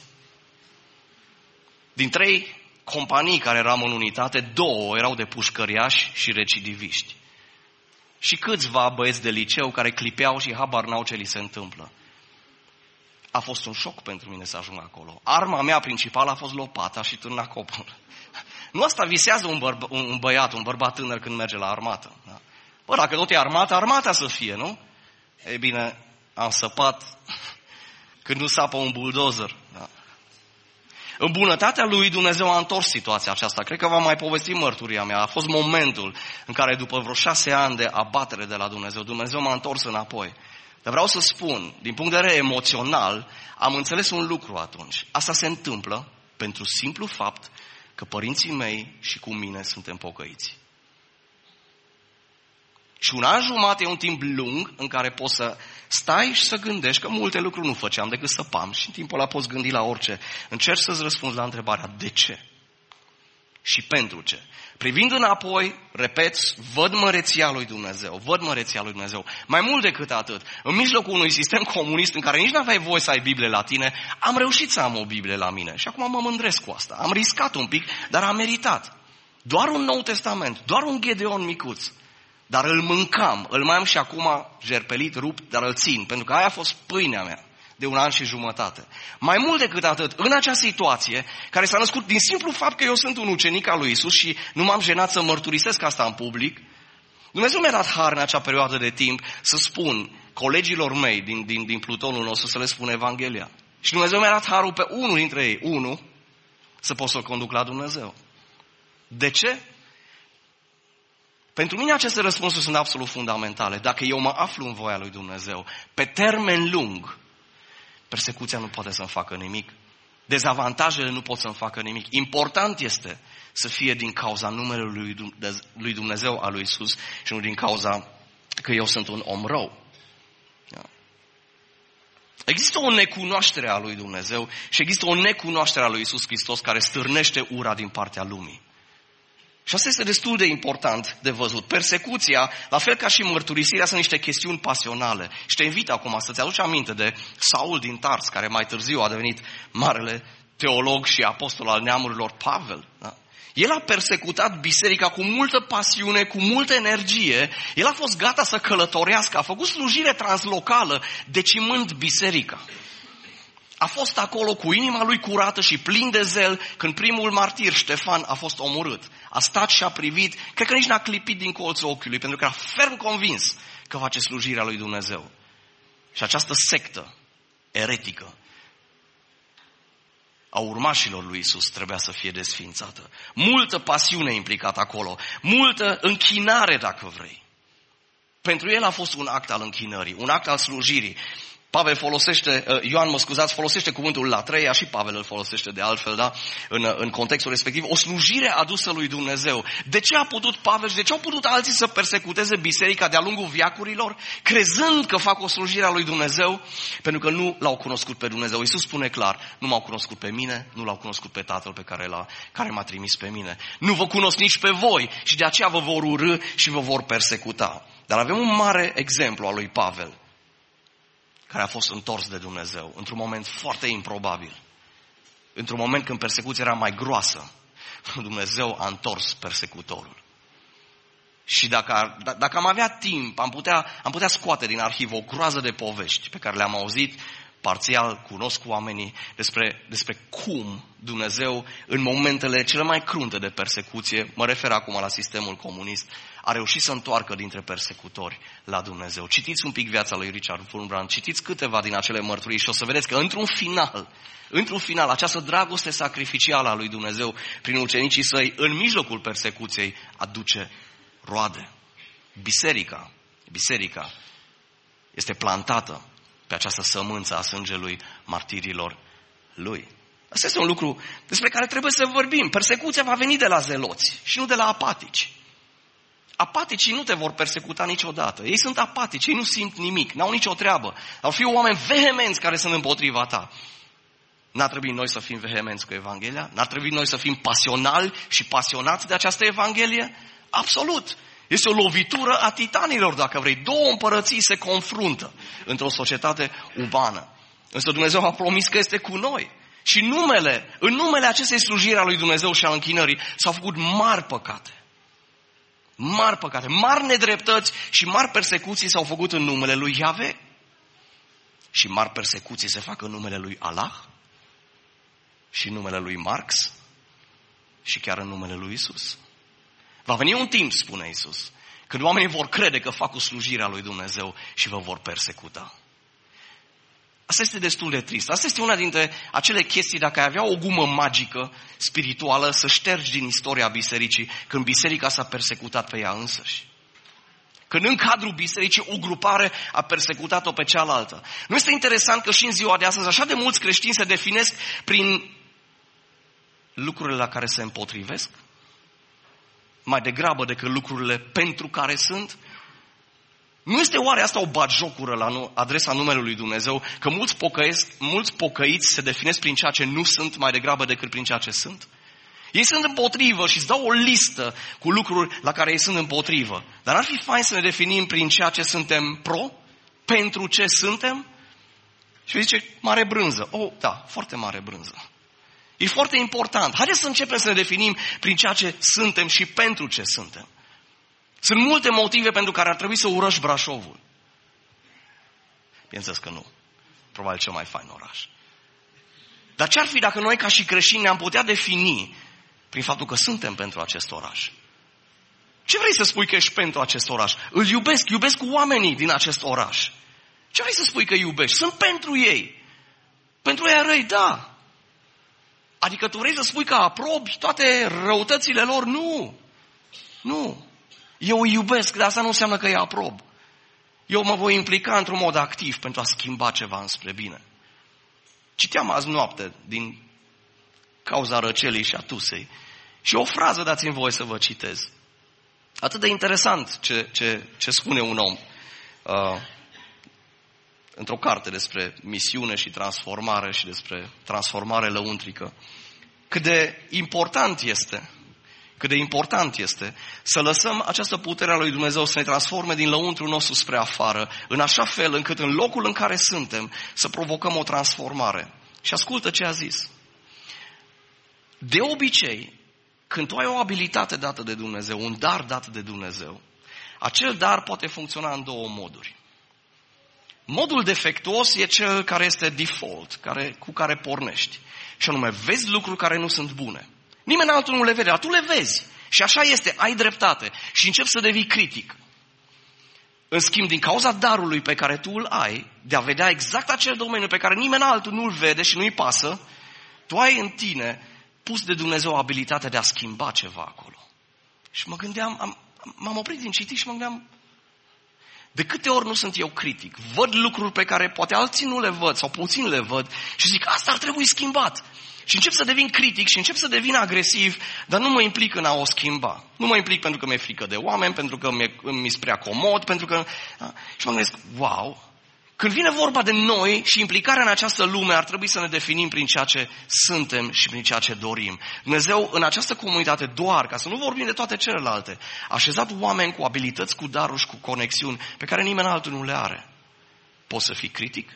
Din trei companii care eram în unitate, două erau de pușcăriași și recidiviști. Și câțiva băieți de liceu care clipeau și habar n-au ce li se întâmplă. A fost un șoc pentru mine să ajung acolo. Arma mea principală a fost lopata și târnacopul. Nu asta visează un, bărb- un băiat, un bărbat tânăr când merge la armată. Da? Bă, dacă tot e armata, armata să fie, nu? Ei bine, am săpat când nu sapă un buldozer. Da? În bunătatea lui Dumnezeu a întors situația aceasta. Cred că v-am mai povestit mărturia mea. A fost momentul în care după vreo șase ani de abatere de la Dumnezeu, Dumnezeu m-a întors înapoi. Dar vreau să spun, din punct de vedere emoțional, am înțeles un lucru atunci. Asta se întâmplă pentru simplu fapt că părinții mei și cu mine suntem pocăiți. Și un an jumate e un timp lung în care poți să stai și să gândești, că multe lucruri nu făceam decât să pam și în timpul ăla poți gândi la orice. Încerci să-ți răspunzi la întrebarea de ce și pentru ce. Privind înapoi, repet, văd măreția lui Dumnezeu, văd măreția lui Dumnezeu. Mai mult decât atât, în mijlocul unui sistem comunist în care nici n-aveai voie să ai Biblie la tine, am reușit să am o Biblie la mine și acum mă mândresc cu asta. Am riscat un pic, dar am meritat. Doar un Nou Testament, doar un Gedeon micuț. Dar îl mâncam, îl mai am și acum jerpelit, rupt, dar îl țin, pentru că aia a fost pâinea mea de un an și jumătate. Mai mult decât atât, în acea situație, care s-a născut din simplu fapt că eu sunt un ucenic al lui Iisus și nu m-am jenat să mărturisesc asta în public, Dumnezeu mi-a dat har în acea perioadă de timp să spun colegilor mei din, din, din plutonul nostru să le spun Evanghelia. Și Dumnezeu mi-a dat harul pe unul dintre ei, unul, să pot să-L conduc la Dumnezeu. De ce? Pentru mine aceste răspunsuri sunt absolut fundamentale. Dacă eu mă aflu în voia lui Dumnezeu, pe termen lung, persecuția nu poate să-mi facă nimic. Dezavantajele nu pot să-mi facă nimic. Important este să fie din cauza numelui lui Dumnezeu al lui Iisus și nu din cauza că eu sunt un om rău. Există o necunoaștere a lui Dumnezeu și există o necunoaștere a lui Iisus Hristos care stârnește ura din partea lumii. Și asta este destul de important de văzut. Persecuția, la fel ca și mărturisirea, sunt niște chestiuni pasionale. Și te invit acum să-ți aduci aminte de Saul din Tars, care mai târziu a devenit marele teolog și apostol al neamurilor, Pavel. Da? El a persecutat biserica cu multă pasiune, cu multă energie. El a fost gata să călătorească, a făcut slujire translocală, decimând biserica. A fost acolo cu inima lui curată și plin de zel când primul martir, Ștefan, a fost omorât. A stat și a privit, cred că nici n-a clipit din colțul ochiului, pentru că era ferm convins că face slujirea lui Dumnezeu. Și această sectă eretică a urmașilor lui Iisus trebuia să fie desființată. Multă pasiune implicată acolo, multă închinare, dacă vrei. Pentru el a fost un act al închinării, un act al slujirii. Pavel folosește, Ioan, mă scuzați, folosește cuvântul latreia și Pavel îl folosește de altfel, da? în, în contextul respectiv, o slujire adusă lui Dumnezeu. De ce a putut Pavel și de ce au putut alții să persecuteze biserica de-a lungul veacurilor, crezând că fac o slujire a lui Dumnezeu? Pentru că nu l-au cunoscut pe Dumnezeu. Iisus spune clar, nu m-au cunoscut pe mine, nu l-au cunoscut pe Tatăl pe care, l-a, care m-a trimis pe mine. Nu vă cunosc nici pe voi și de aceea vă vor urî și vă vor persecuta. Dar avem un mare exemplu al lui Pavel, care a fost întors de Dumnezeu, într-un moment foarte improbabil. Într-un moment când persecuția era mai groasă, Dumnezeu a întors persecutorul. Și dacă, dacă am avea timp, am putea, am putea scoate din arhivă o groază de povești pe care le-am auzit, parțial cunosc oamenii, despre, despre cum Dumnezeu, în momentele cele mai crunte de persecuție, mă refer acum la sistemul comunist, a reușit să întoarcă dintre persecutori la Dumnezeu. Citiți un pic viața lui Richard Wurmbrand, citiți câteva din acele mărturii și o să vedeți că într-un final, într-un final, această dragoste sacrificială a lui Dumnezeu prin ucenicii săi, în mijlocul persecuției, aduce roade. Biserica, biserica este plantată pe această sămânță a sângelui martirilor lui. Asta este un lucru despre care trebuie să vorbim. Persecuția va veni de la zeloți și nu de la apatici. Apaticii nu te vor persecuta niciodată. Ei sunt apatici, ei nu simt nimic, n-au nicio treabă. Au fi oameni vehemenți care sunt împotriva ta. N-ar trebui noi să fim vehemenți cu Evanghelia? N-ar trebui noi să fim pasionali și pasionați de această Evanghelie? Absolut! Este o lovitură a titanilor, dacă vrei. Două împărății se confruntă într-o societate umană. Însă Dumnezeu a promis că este cu noi. Și numele, în numele acestei slujiri a lui Dumnezeu și a închinării s-au făcut mari păcate. Mari păcate, mari nedreptăți și mari persecuții s-au făcut în numele lui Iahve. Și mari persecuții se fac în numele lui Allah și în numele lui Marx și chiar în numele lui Isus. Va veni un timp, spune Iisus, când oamenii vor crede că fac o slujire a lui Dumnezeu și vă vor persecuta. Asta este destul de trist. Asta este una dintre acele chestii, dacă ai avea o gumă magică, spirituală, să ștergi din istoria bisericii, când biserica s-a persecutat pe ea însăși. Când în cadrul bisericii o grupare a persecutat-o pe cealaltă. Nu este interesant că și în ziua de astăzi așa de mulți creștini se definesc prin lucrurile la care se împotrivesc? Mai degrabă decât lucrurile pentru care sunt? Nu este oare asta o batjocură la adresa numelui lui Dumnezeu, că mulți, pocăiesc, mulți pocăiți se definesc prin ceea ce nu sunt mai degrabă decât prin ceea ce sunt? Ei sunt împotrivă și îți dau o listă cu lucruri la care ei sunt împotrivă. Dar ar fi fain să ne definim prin ceea ce suntem pro, pentru ce suntem? Și zice, mare brânză. Oh, da, foarte mare brânză. E foarte important. Haideți să începem să ne definim prin ceea ce suntem și pentru ce suntem. Sunt multe motive pentru care ar trebui să urăști Brașovul. Bineînțeles că nu. Probabil cel mai fain oraș. Dar ce ar fi dacă noi ca și creștini ne-am putea defini prin faptul că suntem pentru acest oraș? Ce vrei să spui că ești pentru acest oraș? Îl iubesc, iubesc oamenii din acest oraș. Ce vrei să spui că iubești? Sunt pentru ei. Pentru ei răi, da. Adică tu vrei să spui că aprobi toate răutățile lor? Nu. Nu. Eu îi iubesc, dar asta nu înseamnă că îi aprob. Eu mă voi implica într-un mod activ pentru a schimba ceva înspre bine. Citeam azi noapte din cauza răcelii și a tusei și o frază dați-mi voie să vă citez. Atât de interesant ce, ce, ce spune un om uh, într-o carte despre misiune și transformare și despre transformare lăuntrică. Cât de important este, cât de important este să lăsăm această putere a lui Dumnezeu să ne transforme din lăuntrul nostru spre afară, în așa fel încât în locul în care suntem să provocăm o transformare. Și ascultă ce a zis. De obicei, când tu ai o abilitate dată de Dumnezeu, un dar dat de Dumnezeu, acel dar poate funcționa în două moduri. Modul defectuos e cel care este default, care, cu care pornești. Și anume, vezi lucruri care nu sunt bune. Nimeni altul nu le vede, dar tu le vezi. Și așa este, ai dreptate. Și începi să devii critic. În schimb, din cauza darului pe care tu îl ai, de a vedea exact acel domeniu pe care nimeni altul nu-l vede și nu-i pasă, tu ai în tine pus de Dumnezeu abilitatea de a schimba ceva acolo. Și mă gândeam, am, m-am oprit din citit și mă gândeam, de câte ori nu sunt eu critic? Văd lucruri pe care poate alții nu le văd sau puțin le văd și zic, asta ar trebui schimbat. Și încep să devin critic și încep să devin agresiv, dar nu mă implic în a o schimba. Nu mă implic pentru că mi-e frică de oameni, pentru că mi-e prea comod, pentru că... Da? Și mă gândesc, wow, când vine vorba de noi și implicarea în această lume, ar trebui să ne definim prin ceea ce suntem și prin ceea ce dorim. Dumnezeu în această comunitate doar, ca să nu vorbim de toate celelalte, a așezat oameni cu abilități, cu daruri și cu conexiuni pe care nimeni altul nu le are. Poți să fii critic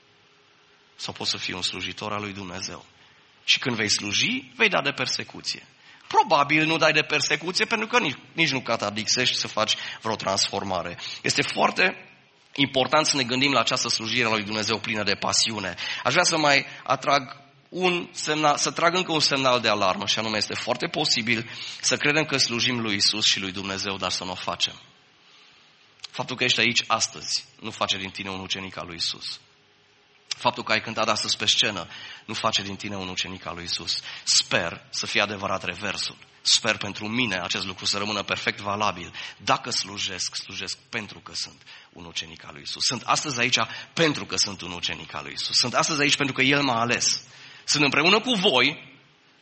sau poți să fii un slujitor al lui Dumnezeu. Și când vei sluji, vei da de persecuție. Probabil nu dai de persecuție pentru că nici, nici nu catadixești să faci vreo transformare. Este foarte important să ne gândim la această slujire a lui Dumnezeu plină de pasiune. Aș vrea să mai atrag un semnal, să trag încă un semnal de alarmă și anume este foarte posibil să credem că slujim lui Isus și lui Dumnezeu, dar să nu o facem. Faptul că ești aici astăzi nu face din tine un ucenic al lui Isus. Faptul că ai cântat astăzi pe scenă nu face din tine un ucenic al lui Isus. Sper să fie adevărat reversul. Sper pentru mine acest lucru să rămână perfect valabil. Dacă slujesc, slujesc pentru că sunt un ucenic al lui Isus. Sunt astăzi aici pentru că sunt un ucenic al lui Isus. Sunt astăzi aici pentru că El m-a ales. Sunt împreună cu voi.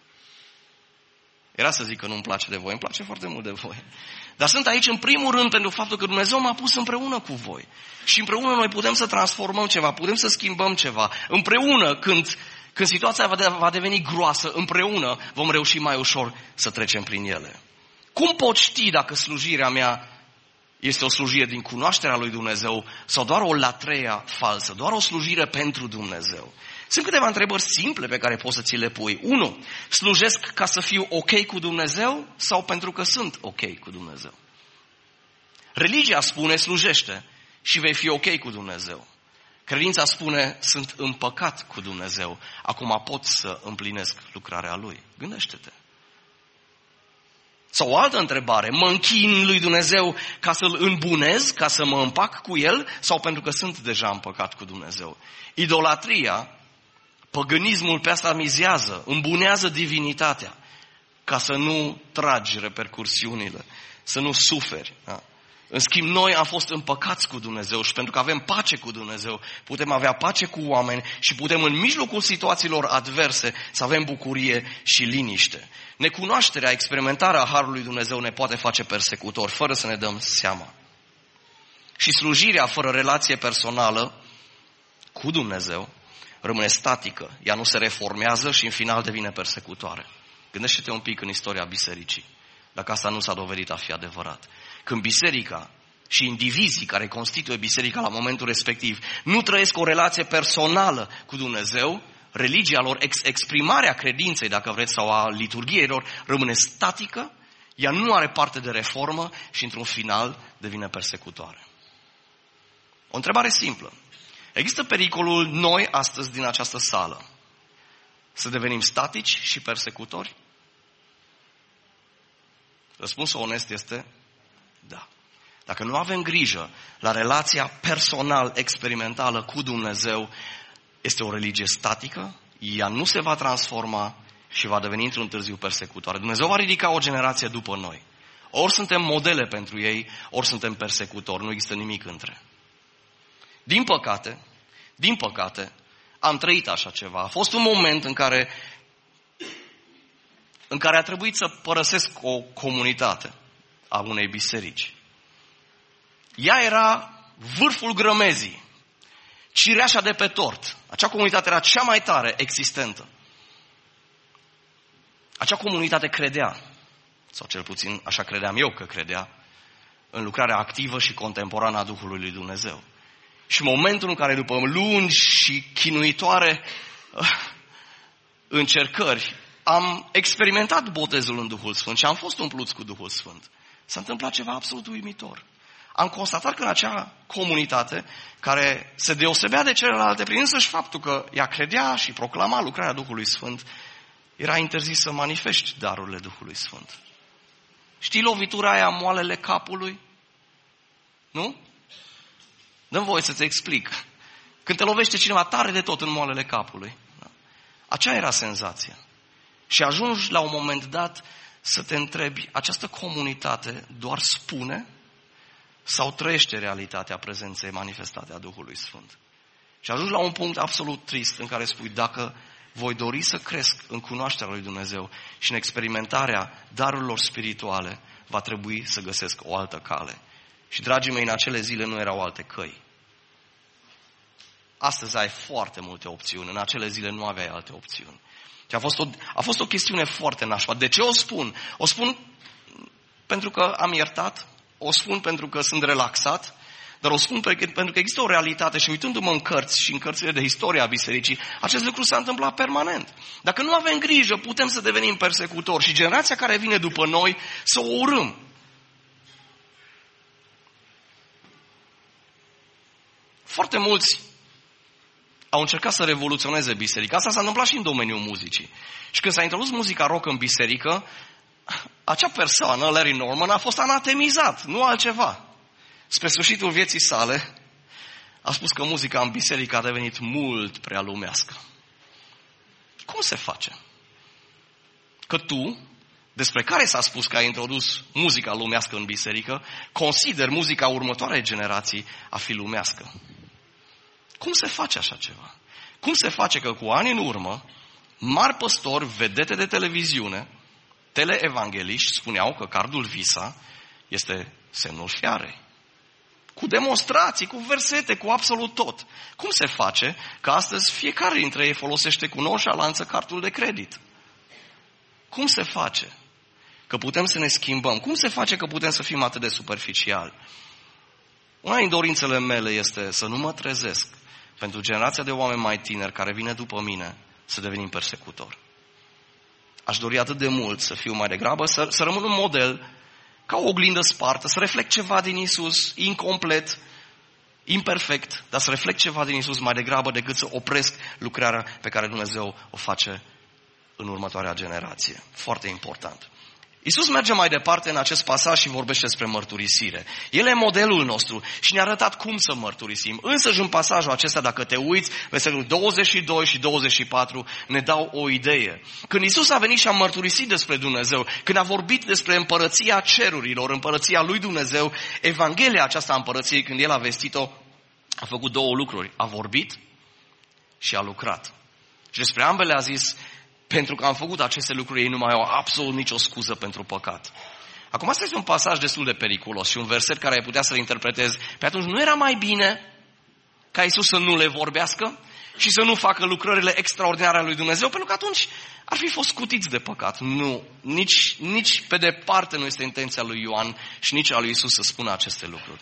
Era să zic că nu-mi place de voi, îmi place foarte mult de voi. Dar sunt aici în primul rând pentru faptul că Dumnezeu m-a pus împreună cu voi. Și împreună noi putem să transformăm ceva, putem să schimbăm ceva. Împreună, când, când situația va deveni groasă, împreună vom reuși mai ușor să trecem prin ele. Cum pot ști dacă slujirea mea este o slujire din cunoașterea lui Dumnezeu sau doar o latreia falsă, doar o slujire pentru Dumnezeu? Sunt câteva întrebări simple pe care poți să ți le pui. Unu, slujesc ca să fiu ok cu Dumnezeu sau pentru că sunt ok cu Dumnezeu? Religia spune slujește și vei fi ok cu Dumnezeu. Credința spune sunt împăcat cu Dumnezeu. Acum pot să împlinesc lucrarea Lui. Gândește-te. Sau o altă întrebare, mă închin lui Dumnezeu ca să-L îmbunez, ca să mă împac cu El sau pentru că sunt deja împăcat cu Dumnezeu? Idolatria, păgânismul pe asta mizează, îmbunează divinitatea ca să nu tragi repercursiunile, să nu suferi. Da? În schimb, noi am fost împăcați cu Dumnezeu și pentru că avem pace cu Dumnezeu, putem avea pace cu oameni și putem în mijlocul situațiilor adverse să avem bucurie și liniște. Necunoașterea, experimentarea Harului Dumnezeu ne poate face persecutori, fără să ne dăm seama. Și slujirea fără relație personală cu Dumnezeu rămâne statică, ea nu se reformează și în final devine persecutoare. Gândește-te un pic în istoria bisericii, dacă asta nu s-a dovedit a fi adevărat. Când biserica și indivizii care constituie biserica la momentul respectiv nu trăiesc o relație personală cu Dumnezeu, religia lor, ex- exprimarea credinței, dacă vreți, sau a liturghiei lor, rămâne statică, ea nu are parte de reformă și într-un final devine persecutoare. O întrebare simplă. Există pericolul noi astăzi din această sală să devenim statici și persecutori? Răspunsul onest este da. Dacă nu avem grijă la relația personal experimentală cu Dumnezeu, este o religie statică, ea nu se va transforma și va deveni într-un târziu persecutoare. Dumnezeu va ridica o generație după noi. Ori suntem modele pentru ei, ori suntem persecutori. Nu există nimic între. Din păcate, din păcate, am trăit așa ceva. A fost un moment în care, în care a trebuit să părăsesc o comunitate a unei biserici. Ea era vârful grămezii, cireașa de pe tort. Acea comunitate era cea mai tare existentă. Acea comunitate credea, sau cel puțin așa credeam eu că credea, în lucrarea activă și contemporană a Duhului lui Dumnezeu. Și momentul în care, după lungi și chinuitoare uh, încercări, am experimentat botezul în Duhul Sfânt și am fost umpluți cu Duhul Sfânt, s-a întâmplat ceva absolut uimitor. Am constatat că în acea comunitate, care se deosebea de celelalte prin însăși faptul că ea credea și proclama lucrarea Duhului Sfânt, era interzis să manifesti darurile Duhului Sfânt. Știi lovitura aia, moalele capului? Nu? Dă-mi voie să-ți explic. Când te lovește cineva tare de tot în moalele capului. Aceea era senzația. Și ajungi la un moment dat să te întrebi, această comunitate doar spune sau trăiește realitatea prezenței manifestate a Duhului Sfânt? Și ajungi la un punct absolut trist în care spui, dacă voi dori să cresc în cunoașterea lui Dumnezeu și în experimentarea darurilor spirituale, va trebui să găsesc o altă cale. Și, dragii mei, în acele zile nu erau alte căi. Astăzi ai foarte multe opțiuni, în acele zile nu aveai alte opțiuni. Și a fost o, a fost o chestiune foarte nașpa. De ce o spun? O spun pentru că am iertat, o spun pentru că sunt relaxat, dar o spun pentru că există o realitate și uitându-mă în cărți și în cărțile de istorie a bisericii, acest lucru s-a întâmplat permanent. Dacă nu avem grijă, putem să devenim persecutori și generația care vine după noi să o urâm. Foarte mulți au încercat să revoluționeze biserica. Asta s-a întâmplat și în domeniul muzicii. Și când s-a introdus muzica rock în biserică, acea persoană, Larry Norman, a fost anatemizat, nu altceva. Spre sfârșitul vieții sale, a spus că muzica în biserică a devenit mult prea lumească. Cum se face? Că tu, despre care s-a spus că ai introdus muzica lumească în biserică, consideri muzica următoarei generații a fi lumească. Cum se face așa ceva? Cum se face că cu ani în urmă, mari păstori, vedete de televiziune, teleevangeliști spuneau că cardul Visa este semnul fiarei? Cu demonstrații, cu versete, cu absolut tot. Cum se face că astăzi fiecare dintre ei folosește cu nonșalanță cardul de credit? Cum se face că putem să ne schimbăm? Cum se face că putem să fim atât de superficiali? Una din dorințele mele este să nu mă trezesc pentru generația de oameni mai tineri care vine după mine să devenim persecutori. Aș dori atât de mult să fiu mai degrabă, să, să rămân un model ca o oglindă spartă, să reflect ceva din Iisus, incomplet, imperfect, dar să reflect ceva din Iisus mai degrabă decât să opresc lucrarea pe care Dumnezeu o face în următoarea generație. Foarte important. Iisus merge mai departe în acest pasaj și vorbește despre mărturisire. El e modelul nostru și ne-a arătat cum să mărturisim. Însăși în pasajul acesta, dacă te uiți, versetul douăzeci și doi și douăzeci și patru ne dau o idee. Când Iisus a venit și a mărturisit despre Dumnezeu, când a vorbit despre împărăția cerurilor, împărăția lui Dumnezeu, Evanghelia aceasta a împărăției, când El a vestit-o, a făcut două lucruri. A vorbit și a lucrat. Și despre ambele a zis, pentru că am făcut aceste lucruri, ei nu mai au absolut nicio scuză pentru păcat. Acum, asta este un pasaj destul de periculos și un verset care ai putea să-l interpretezi. Pe atunci nu era mai bine ca Iisus să nu le vorbească și să nu facă lucrările extraordinare ale lui Dumnezeu, pentru că atunci ar fi fost scutiți de păcat. Nu, nici, nici pe departe nu este intenția lui Ioan și nici a lui Iisus să spună aceste lucruri.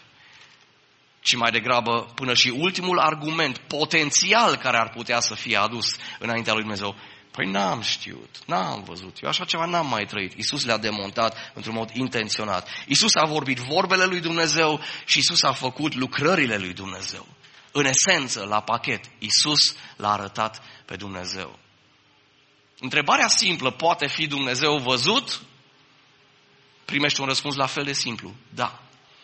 Ci mai degrabă, până și ultimul argument potențial care ar putea să fie adus înaintea lui Dumnezeu. Păi n-am știut, n-am văzut, eu așa ceva n-am mai trăit. Iisus le-a demontat într-un mod intenționat. Iisus a vorbit vorbele lui Dumnezeu și Iisus a făcut lucrările lui Dumnezeu. În esență, la pachet, Iisus l-a arătat pe Dumnezeu. Întrebarea simplă, poate fi Dumnezeu văzut? Primești un răspuns la fel de simplu, da.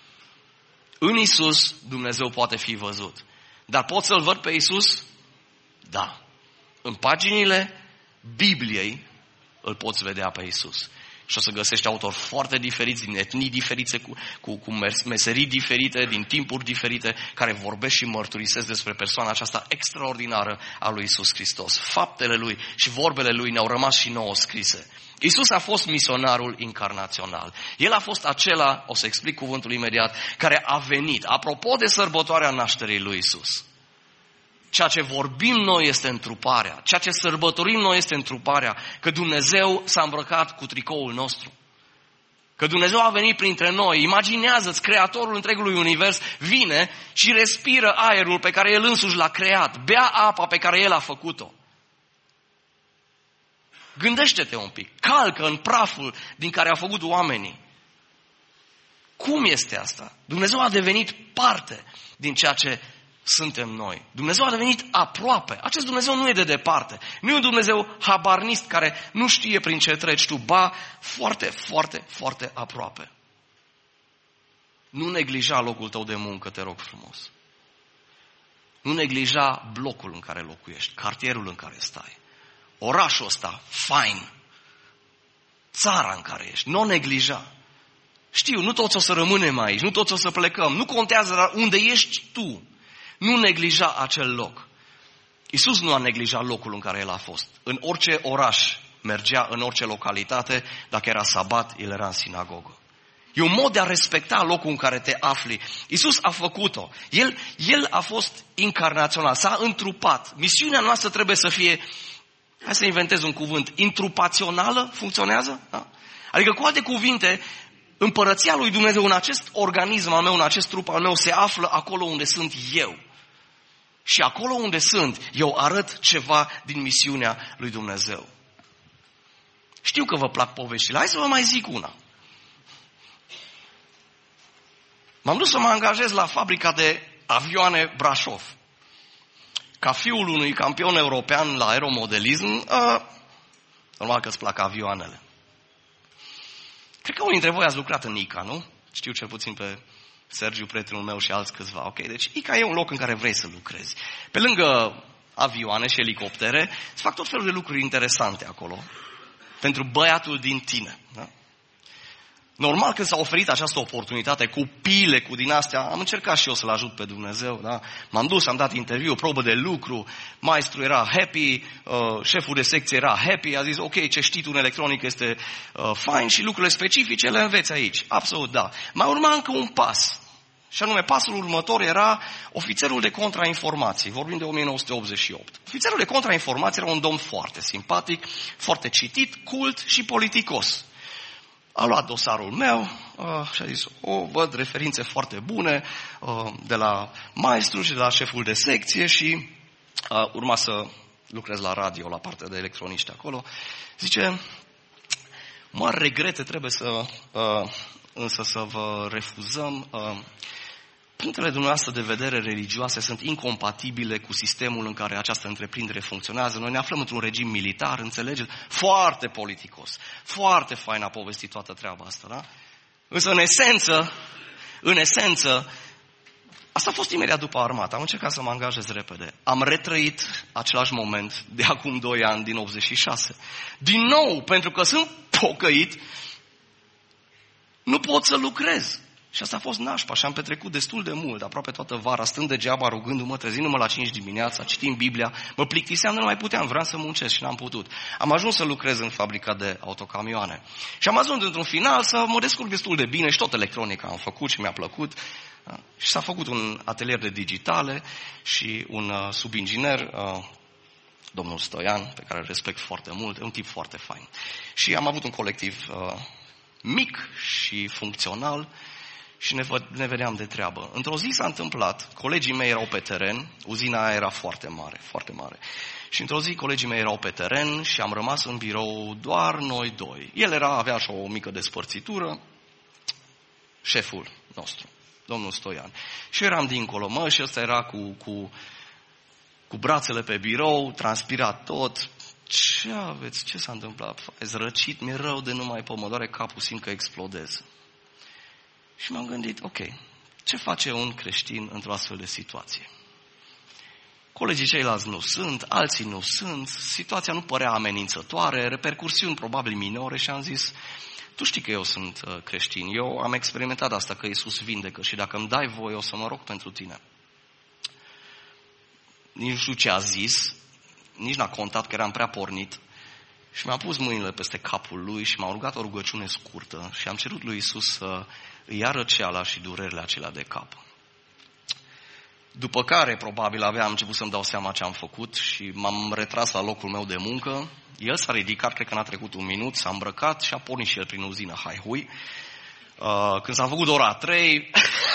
În Iisus Dumnezeu poate fi văzut. Dar pot să-L văd pe Iisus? Da. În paginile Bibliei, îl poți vedea pe Iisus. Și o să găsești autori foarte diferiți, din etnii diferite, cu, cu, cu meserii diferite, din timpuri diferite, care vorbesc și mărturisesc despre persoana aceasta extraordinară a lui Iisus Hristos. Faptele lui și vorbele lui ne-au rămas și nouă scrise. Iisus a fost misionarul incarnațional. El a fost acela, o să explic cuvântul imediat, care a venit. Apropo de sărbătoarea nașterii lui Iisus. Ceea ce vorbim noi este întruparea. Ceea ce sărbătorim noi este întruparea. Că Dumnezeu s-a îmbrăcat cu tricoul nostru. Că Dumnezeu a venit printre noi. Imaginează-ți, Creatorul întregului univers vine și respiră aerul pe care El însuși l-a creat. Bea apa pe care El a făcut-o. Gândește-te un pic. Calcă în praful din care a făcut oamenii. Cum este asta? Dumnezeu a devenit parte din ceea ce suntem noi. Dumnezeu a devenit aproape. Acest Dumnezeu nu e de departe. Nu e un Dumnezeu habarnist care nu știe prin ce treci tu, ba foarte, foarte, foarte aproape. Nu neglija locul tău de muncă, te rog frumos. Nu neglija blocul în care locuiești, cartierul în care stai, orașul ăsta, fain, țara în care ești. Nu o neglija. Știu, nu toți o să rămânem aici, nu toți o să plecăm. Nu contează unde ești tu. Nu neglija acel loc. Iisus nu a neglijat locul în care El a fost. În orice oraș mergea, în orice localitate, dacă era sabat, El era în sinagogă. E un mod de a respecta locul în care te afli. Iisus a făcut-o. El, El a fost incarnațional, s-a întrupat. Misiunea noastră trebuie să fie, hai să inventez un cuvânt, intrupațională, funcționează? Da? Adică, cu alte cuvinte, împărăția lui Dumnezeu în acest organism al meu, în acest trup al meu, se află acolo unde sunt eu. Și acolo unde sunt, eu arăt ceva din misiunea lui Dumnezeu. Știu că vă plac poveștile. Hai să vă mai zic una. M-am dus să mă angajez la fabrica de avioane Brașov. Ca fiul unui campion european la aeromodelism, a, normal că îți plac avioanele. Cred că unii dintre voi ați lucrat în I C A, nu? Știu cel puțin pe Sergiu, prietenul meu, și alți câțiva. Ok, deci I C A e un loc în care vrei să lucrezi. Pe lângă avioane și elicoptere, se fac tot felul de lucruri interesante acolo. Pentru băiatul din tine. Da? Normal, când s-a oferit această oportunitate cu pile, cu din astea, am încercat și eu să-L ajut pe Dumnezeu. Da? M-am dus, am dat interviu, probă de lucru, maestru era happy, uh, șeful de secție era happy, a zis, ok, ce știi tu în electronică este uh, fine și lucrurile specifice le înveți aici. Absolut, da. Mai urma încă un pas. Și anume, pasul următor era ofițerul de contrainformații. Vorbim de o mie nouă sute optzeci și opt. Ofițerul de contrainformații era un domn foarte simpatic, foarte citit, cult și politicos. A luat dosarul meu uh, și a zis, o, văd referințe foarte bune uh, de la maestru și de la șeful de secție și uh, urma să lucrez la radio, la partea de electroniști acolo. Zice, mari regrete, trebuie să, uh, însă să vă refuzăm. Uh, Punctele dumneavoastră de vedere religioase sunt incompatibile cu sistemul în care această întreprindere funcționează. Noi ne aflăm într-un regim militar, înțelegeți? Foarte politicos. Foarte fain a povestit toată treaba asta, da? Însă, în esență, în esență, asta a fost imediat după armată. Am încercat să mă angajez repede. Am retrăit același moment de acum doi ani, din optzeci și șase. Din nou, pentru că sunt pocăit, nu pot să lucrez. Și asta a fost nașpa și am petrecut destul de mult, aproape toată vara, stând degeaba, rugându-mă, trezindu-mă la cinci dimineața, citind Biblia, mă plictiseam, nu mai puteam, vreau să muncesc și n-am putut. Am ajuns să lucrez în fabrica de autocamioane. Și am ajuns într-un final să mă descurc destul de bine și tot electronica am făcut și mi-a plăcut. Da? Și s-a făcut un atelier de digitale și un uh, subinginer, uh, domnul Stoian, pe care îl respect foarte mult, e un tip foarte fain. Și am avut un colectiv uh, mic și funcțional, și ne, ne vedeam de treabă. Într-o zi s-a întâmplat, colegii mei erau pe teren, uzina aia era foarte mare, foarte mare. Și într-o zi colegii mei erau pe teren și am rămas în birou doar noi doi. El era, avea așa o mică despărțitură, șeful nostru, domnul Stoian. Și eu eram dincolo, mă, și ăsta era cu, cu, cu brațele pe birou, transpirat tot. Ce aveți? Ce s-a întâmplat? E zrăcit, mi-e rău de nu mai pot, mă doare capul, simt că explodez. Și m-am gândit, ok, ce face un creștin într-o astfel de situație? Colegii ceilalți nu sunt, alții nu sunt, situația nu părea amenințătoare, repercursiuni probabil minore și am zis, tu știi că eu sunt creștin, eu am experimentat asta, că Iisus vindecă și dacă îmi dai voie o să mă rog pentru tine. Nici nu știu ce a zis, nici n-a contat că eram prea pornit și mi-a pus mâinile peste capul lui și m-a rugat o rugăciune scurtă și am cerut lui Iisus să îi ia răceala și durerile acelea de cap. După care, probabil, aveam început să-mi dau seama ce am făcut și m-am retras la locul meu de muncă. El s-a ridicat, cred că n-a trecut un minut, s-a îmbrăcat și a pornit și el prin uzină, hai hui. Când s-a făcut ora trei,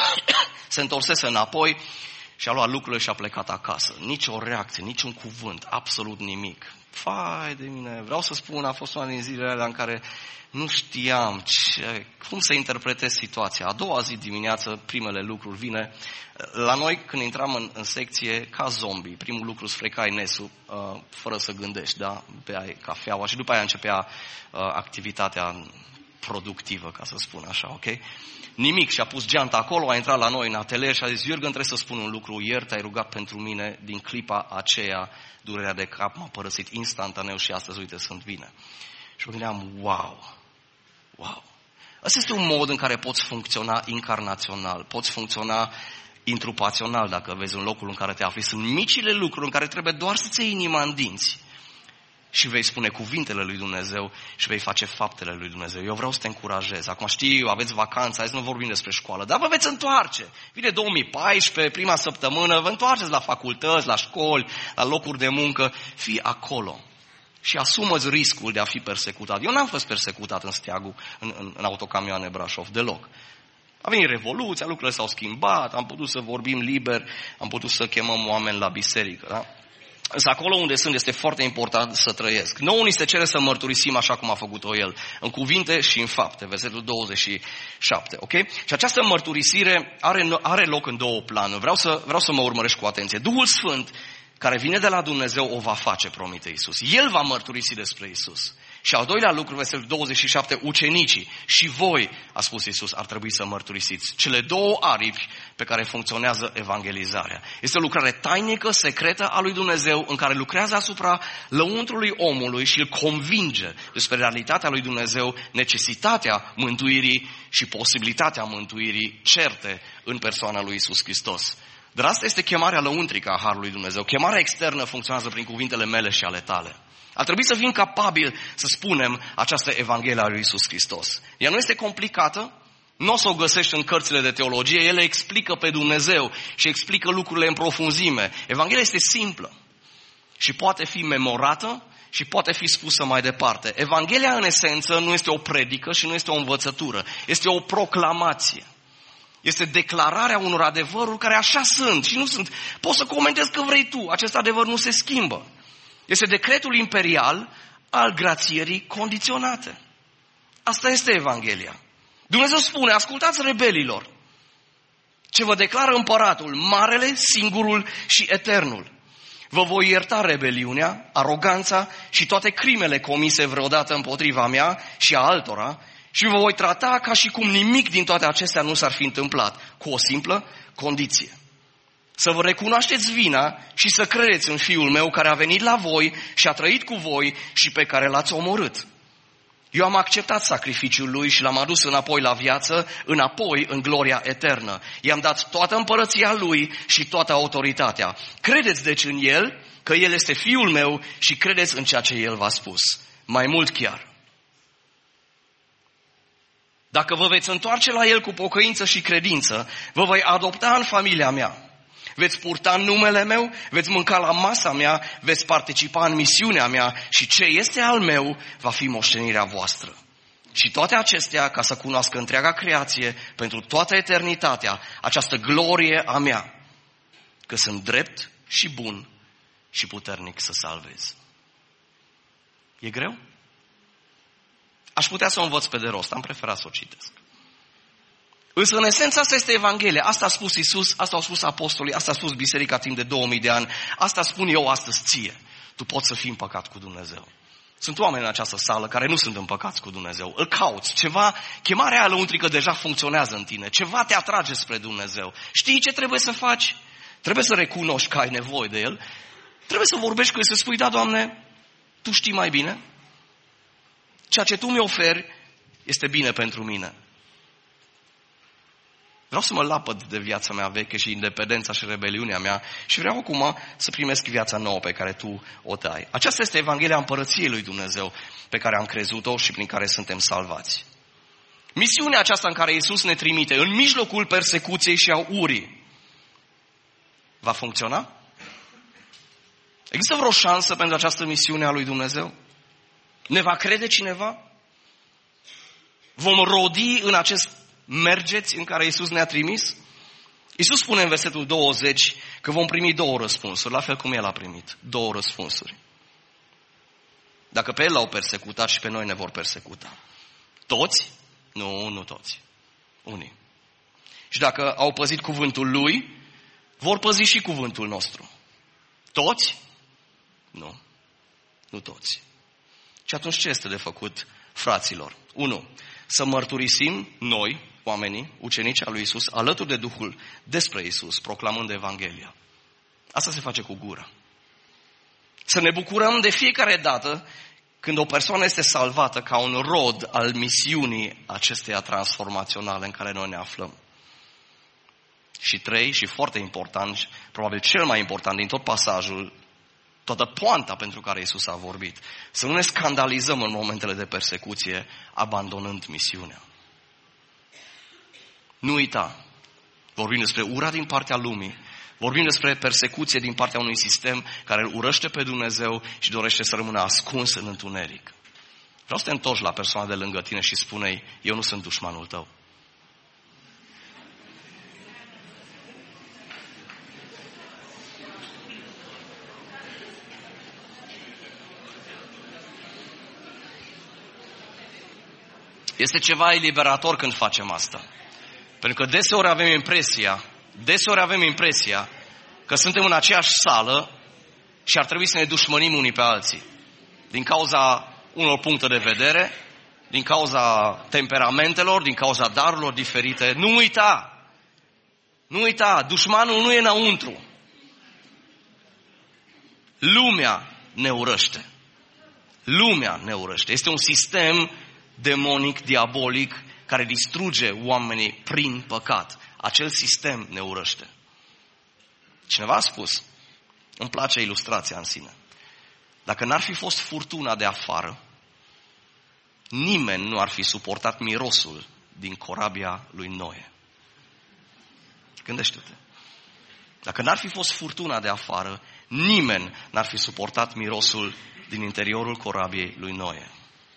se întorsese înapoi și a luat lucrurile și a plecat acasă. Nici o reacție, nici un cuvânt, absolut nimic. Fai de mine, vreau să spun, a fost una din zilele alea în care nu știam ce, cum să interpretez situația. A doua zi dimineață, primele lucruri vine. La noi, când intram în, în secție, ca zombie, primul lucru sfrecai nesul, uh, fără să gândești, da? Beai cafeaua și după aia începea uh, activitatea productivă, ca să spun așa, ok? Nimic, și-a pus geanta acolo, a intrat la noi în atelier și a zis, Jurgen, trebuie să spun un lucru, ieri te-ai rugat pentru mine, din clipa aceea, durerea de cap m-a părăsit instantaneu și astăzi, uite, sunt bine. Și mă gândeam, wow, wow. Ăsta este un mod în care poți funcționa incarnațional, poți funcționa intrupațional, dacă vezi în locul în care te afli. Sunt micile lucruri în care trebuie doar să-ți iei inima în dinți și vei spune cuvintele lui Dumnezeu și vei face faptele lui Dumnezeu. Eu vreau să te încurajez. Acum știu, aveți vacanță, azi nu vorbim despre școală, dar vă veți întoarce. Vine două mii paisprezece, prima săptămână, vă întoarceți la facultăți, la școli, la locuri de muncă. Fii acolo și asumă-ți riscul de a fi persecutat. Eu n-am fost persecutat în steagul, în, în, în autocamioane Brașov, deloc. A venit Revoluția, lucrurile s-au schimbat, am putut să vorbim liber, am putut să chemăm oameni la biserică, da? Însă acolo unde sunt este foarte important să trăiesc. Nouă ni se cere să mărturisim așa cum a făcut-o el, în cuvinte și în fapte, versetul douăzeci și șapte, ok? Și această mărturisire are, are loc în două planuri. Vreau să, vreau să mă urmărești cu atenție. Duhul Sfânt, care vine de la Dumnezeu, o va face, promite Iisus. El va mărturisi despre Iisus. Și al doilea lucru, versetul douăzeci și șapte, ucenicii și voi, a spus Iisus, ar trebui să mărturisiți. Cele două aripi pe care funcționează evangelizarea. Este o lucrare tainică, secretă a lui Dumnezeu, în care lucrează asupra lăuntrului omului și îl convinge despre realitatea lui Dumnezeu, necesitatea mântuirii și posibilitatea mântuirii certe în persoana lui Iisus Hristos. Dar asta este chemarea lăuntrică a Harului Dumnezeu. Chemarea externă funcționează prin cuvintele mele și ale tale. Ar trebui să fim capabili să spunem această Evanghelie a lui Iisus Hristos. Ea nu este complicată, nu o să o găsești în cărțile de teologie, ele explică pe Dumnezeu și explică lucrurile în profunzime. Evanghelia este simplă și poate fi memorată și poate fi spusă mai departe. Evanghelia în esență nu este o predică și nu este o învățătură, este o proclamație. Este declararea unor adevăruri care așa sunt și nu sunt. Poți să comentezi că vrei tu, acest adevăr nu se schimbă. Este decretul imperial al grațierii condiționate. Asta este Evanghelia. Dumnezeu spune, ascultați rebelilor, ce vă declară împăratul, marele, singurul și eternul. Vă voi ierta rebeliunea, aroganța și toate crimele comise vreodată împotriva mea și a altora și vă voi trata ca și cum nimic din toate acestea nu s-ar fi întâmplat, cu o simplă condiție. Să vă recunoașteți vina și să credeți în Fiul meu care a venit la voi și a trăit cu voi și pe care l-ați omorât. Eu am acceptat sacrificiul lui și l-am adus înapoi la viață, înapoi în gloria eternă. I-am dat toată împărăția lui și toată autoritatea. Credeți deci în el, că el este Fiul meu și credeți în ceea ce el v-a spus. Mai mult chiar. Dacă vă veți întoarce la el cu pocăință și credință, vă voi adopta în familia mea. Veți purta numele meu, veți mânca la masa mea, veți participa în misiunea mea și ce este al meu va fi moștenirea voastră. Și toate acestea ca să cunoască întreaga creație pentru toată eternitatea, această glorie a mea, că sunt drept și bun și puternic să salvez. E greu? Aș putea să o învăț pe de rost, am preferat să o citesc. Însă, în esență, asta este Evanghelia. Asta a spus Iisus, asta au spus apostolii, asta a spus biserica timp de două mii de ani, asta spun eu astăzi ție. Tu poți să fii împăcat cu Dumnezeu. Sunt oameni în această sală care nu sunt împăcați cu Dumnezeu. Îl cauți, ceva, chemarea aia lăuntrică deja funcționează în tine, ceva te atrage spre Dumnezeu. Știi ce trebuie să faci? Trebuie să recunoști că ai nevoie de El. Trebuie să vorbești cu El, să spui, da, Doamne, Tu știi mai bine. Ceea ce Tu mi oferi este bine pentru mine. Vreau să mă lapăd de viața mea veche și independența și rebeliunea mea și vreau acum să primesc viața nouă pe care Tu o dai. Aceasta este Evanghelia Împărăției lui Dumnezeu pe care am crezut-o și prin care suntem salvați. Misiunea aceasta în care Iisus ne trimite în mijlocul persecuției și a urii va funcționa? Există vreo șansă pentru această misiune a lui Dumnezeu? Ne va crede cineva? Vom rodi în acest mergeți în care Iisus ne-a trimis? Iisus spune în versetul douăzeci că vom primi două răspunsuri, la fel cum El a primit. Două răspunsuri. Dacă pe El l-au persecutat și pe noi ne vor persecuta. Toți? Nu, nu toți. Unii. Și dacă au păzit cuvântul Lui, vor păzi și cuvântul nostru. Toți? Nu. Nu toți. Și atunci ce este de făcut, fraților? unu. Să mărturisim noi, oamenii, ucenicii al lui Iisus, alături de Duhul despre Iisus, proclamând Evanghelia. Asta se face cu gura. Să ne bucurăm de fiecare dată când o persoană este salvată ca un rod al misiunii acesteia transformaționale în care noi ne aflăm. Și trei, și foarte important, probabil cel mai important din tot pasajul, toată poanta pentru care Iisus a vorbit, să nu ne scandalizăm în momentele de persecuție, abandonând misiunea. Nu uita, vorbim despre ura din partea lumii, vorbim despre persecuție din partea unui sistem care îl urăște pe Dumnezeu și dorește să rămână ascuns în întuneric. Vreau să te întorci la persoana de lângă tine și spune-i, eu nu sunt dușmanul tău. Este ceva eliberator când facem asta. Pentru că deseori avem impresia, deseori avem impresia că suntem în aceeași sală și ar trebui să ne dușmănim unii pe alții. Din cauza unor puncte de vedere, din cauza temperamentelor, din cauza darurilor diferite. Nu uita! Nu uita! Dușmanul nu e înăuntru. Lumea ne urăște. Lumea ne urăște. Este un sistem demonic, diabolic, care distruge oamenii prin păcat. Acel sistem ne urăște. Cineva a spus, îmi place ilustrația în sine, dacă n-ar fi fost furtuna de afară, nimeni nu ar fi suportat mirosul din corabia lui Noe. Gândește-te. Dacă n-ar fi fost furtuna de afară, nimeni n-ar fi suportat mirosul din interiorul corabiei lui Noe.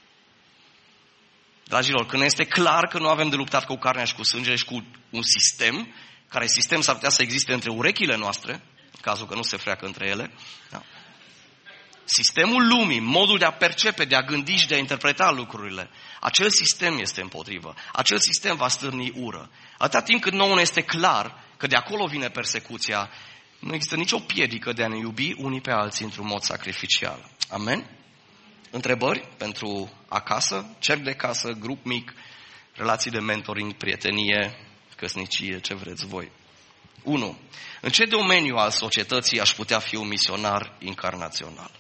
Dragilor, când este clar că nu avem de luptat cu carnea și cu sângele și cu un sistem, care sistem s-ar putea să existe între urechile noastre, în cazul că nu se freacă între ele, da? Sistemul lumii, modul de a percepe, de a gândi și de a interpreta lucrurile, acel sistem este împotrivă. Acel sistem va stârni ură. Atâta timp cât nouă ne este clar că de acolo vine persecuția, nu există nicio piedică de a ne iubi unii pe alții într-un mod sacrificial. Amen? Întrebări pentru acasă, cerc de casă, grup mic, relații de mentoring, prietenie, căsnicie, ce vreți voi. unu. În ce domeniu al societății aș putea fi un misionar incarnațional?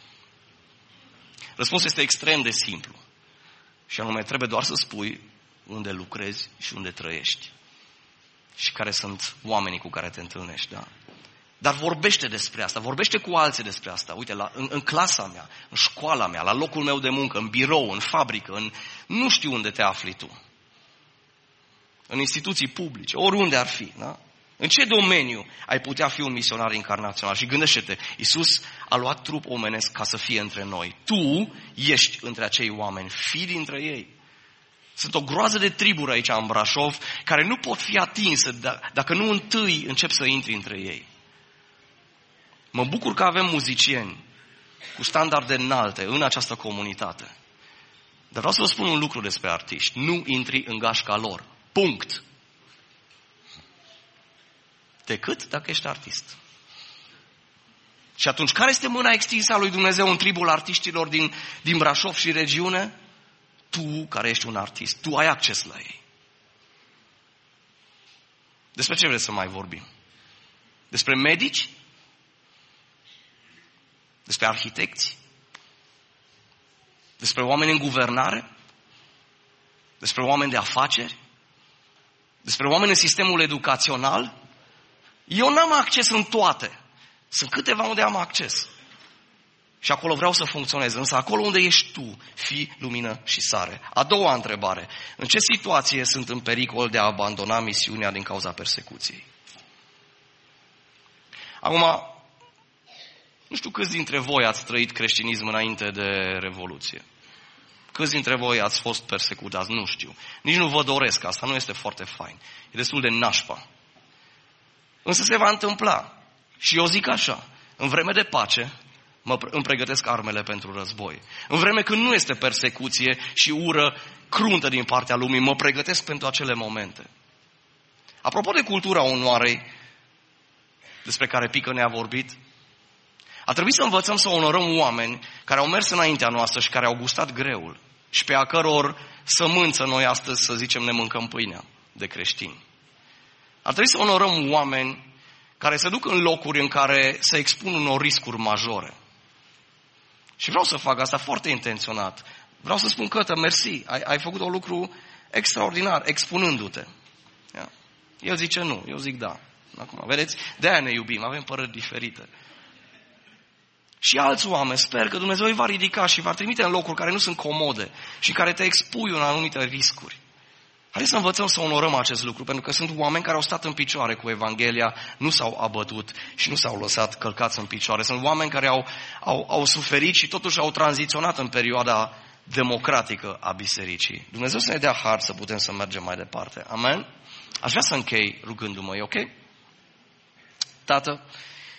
Răspunsul este extrem de simplu. Și anume, trebuie doar să spui unde lucrezi și unde trăiești. Și care sunt oamenii cu care te întâlnești, da? Dar vorbește despre asta, vorbește cu alții despre asta. Uite, la, în, în clasa mea, în școala mea, la locul meu de muncă, în birou, în fabrică, în nu știu unde te afli tu. În instituții publice, oriunde ar fi, da? În ce domeniu ai putea fi un misionar incarnațional? Și gândește-te, Iisus a luat trup omenesc ca să fie între noi. Tu ești între acei oameni, fii dintre ei. Sunt o groază de triburi aici în Brașov care nu pot fi atinse dacă nu întâi încep să intri între ei. Mă bucur că avem muzicieni cu standarde înalte în această comunitate. Dar vreau să vă spun un lucru despre artiști. Nu intri în gașca lor. Punct. Decât dacă ești artist. Și atunci, care este mâna extinsă a lui Dumnezeu în tribul artiștilor din, din Brașov și regiune? Tu, care ești un artist, tu ai acces la ei. Despre ce vreți să mai vorbim? Despre medici? Despre arhitecți? Despre oameni în guvernare? Despre oameni de afaceri? Despre oameni în sistemul educațional? Eu n-am acces în toate. Sunt câteva unde am acces. Și acolo vreau să funcționez. Însă acolo unde ești tu, fii lumină și sare. A doua întrebare. În ce situație sunt în pericol de a abandona misiunea din cauza persecuției? Acum, nu știu câți dintre voi ați trăit creștinism înainte de Revoluție. Câți dintre voi ați fost persecutați? Nu știu. Nici nu vă doresc asta, nu este foarte fain. E destul de nașpa. Însă se va întâmpla. Și eu zic așa, în vreme de pace, mă, îmi pregătesc armele pentru război. În vreme când nu este persecuție și ură cruntă din partea lumii, mă pregătesc pentru acele momente. Apropo de cultura onoarei, despre care Pică ne-a vorbit, a trebuit să învățăm să onorăm oameni care au mers înaintea noastră și care au gustat greul și pe a căror sămânță noi astăzi, să zicem, ne mâncăm pâinea de creștini. Ar trebui să onorăm oameni care se duc în locuri în care se expun unor riscuri majore. Și vreau să fac asta foarte intenționat. Vreau să spun, Cătă, mersi, ai, ai făcut un lucru extraordinar, expunându-te. Ia. El zice nu, eu zic da. Acum, vedeți? De-aia ne iubim, avem păreri diferite. Și alți oameni, sper că Dumnezeu îi va ridica și va trimite în locuri care nu sunt comode și care te expui în anumite riscuri. Haideți să învățăm să onorăm acest lucru, pentru că sunt oameni care au stat în picioare cu Evanghelia, nu s-au abătut și nu s-au lăsat călcați în picioare. Sunt oameni care au, au, au suferit și totuși au tranziționat în perioada democratică a bisericii. Dumnezeu să ne dea har să putem să mergem mai departe. Amen? Aș vrea să închei rugându-mă, e ok? Tată,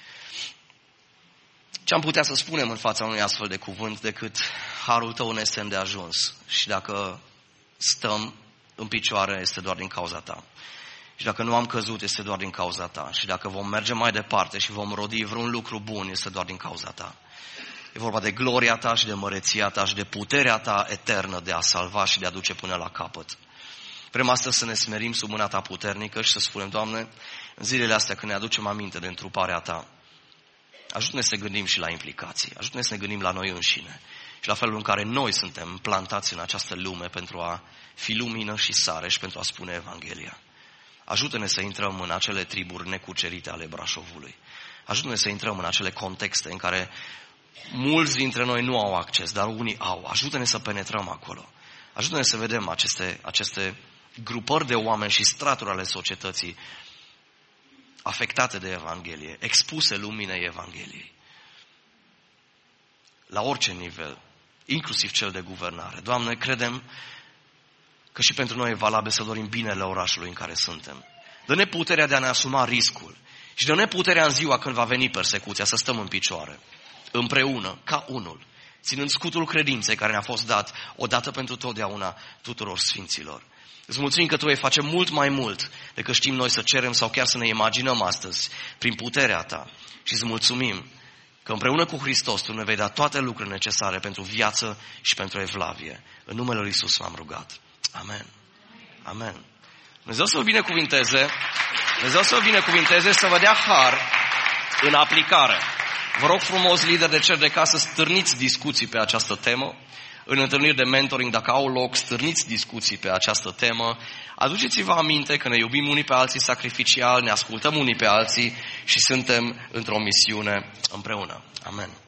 ce am putea să spunem în fața unui astfel de cuvânt decât harul tău ne este îndeajuns și dacă stăm în picioare este doar din cauza ta. Și dacă nu am căzut este doar din cauza ta. Și dacă vom merge mai departe și vom rodi vreun lucru bun este doar din cauza ta. E vorba de gloria ta și de măreția ta și de puterea ta eternă de a salva și de a duce până la capăt. Vrem astăzi să ne smerim sub mâna ta puternică și să spunem, Doamne, în zilele astea când ne aducem aminte de întruparea ta, ajută-ne să ne gândim și la implicații, ajută-ne să ne gândim la noi înșine și la felul în care noi suntem plantați în această lume pentru a fi lumină și sare și pentru a spune Evanghelia. Ajută-ne să intrăm în acele triburi necucerite ale Brașovului. Ajută-ne să intrăm în acele contexte în care mulți dintre noi nu au acces, dar unii au. Ajută-ne să penetrăm acolo. Ajută-ne să vedem aceste, aceste grupări de oameni și straturi ale societății afectate de Evanghelie, expuse luminei Evangheliei. La orice nivel, inclusiv cel de guvernare. Doamne, credem că și pentru noi e valabil să dorim binele orașului în care suntem. Dă-ne puterea de a ne asuma riscul și dă-ne puterea în ziua când va veni persecuția să stăm în picioare, împreună, ca unul, ținând scutul credinței care ne-a fost dat odată pentru totdeauna tuturor sfinților. Îți mulțumim că Tu vei face mult mai mult decât știm noi să cerem sau chiar să ne imaginăm astăzi prin puterea Ta. Și îți mulțumim că împreună cu Hristos Tu ne vei da toate lucrurile necesare pentru viață și pentru evlavie. În numele Lui Iisus m-am rugat. Amen. Amen. Dumnezeu să vă binecuvinteze. Dumnezeu să vă binecuvinteze, să vă dea har în aplicare. Vă rog frumos, lideri de cer de casă, stârniți discuții pe această temă. În întâlniri de mentoring, dacă au loc, stârniți discuții pe această temă. Aduceți-vă aminte că ne iubim unii pe alții sacrificial, ne ascultăm unii pe alții și suntem într-o misiune împreună. Amen.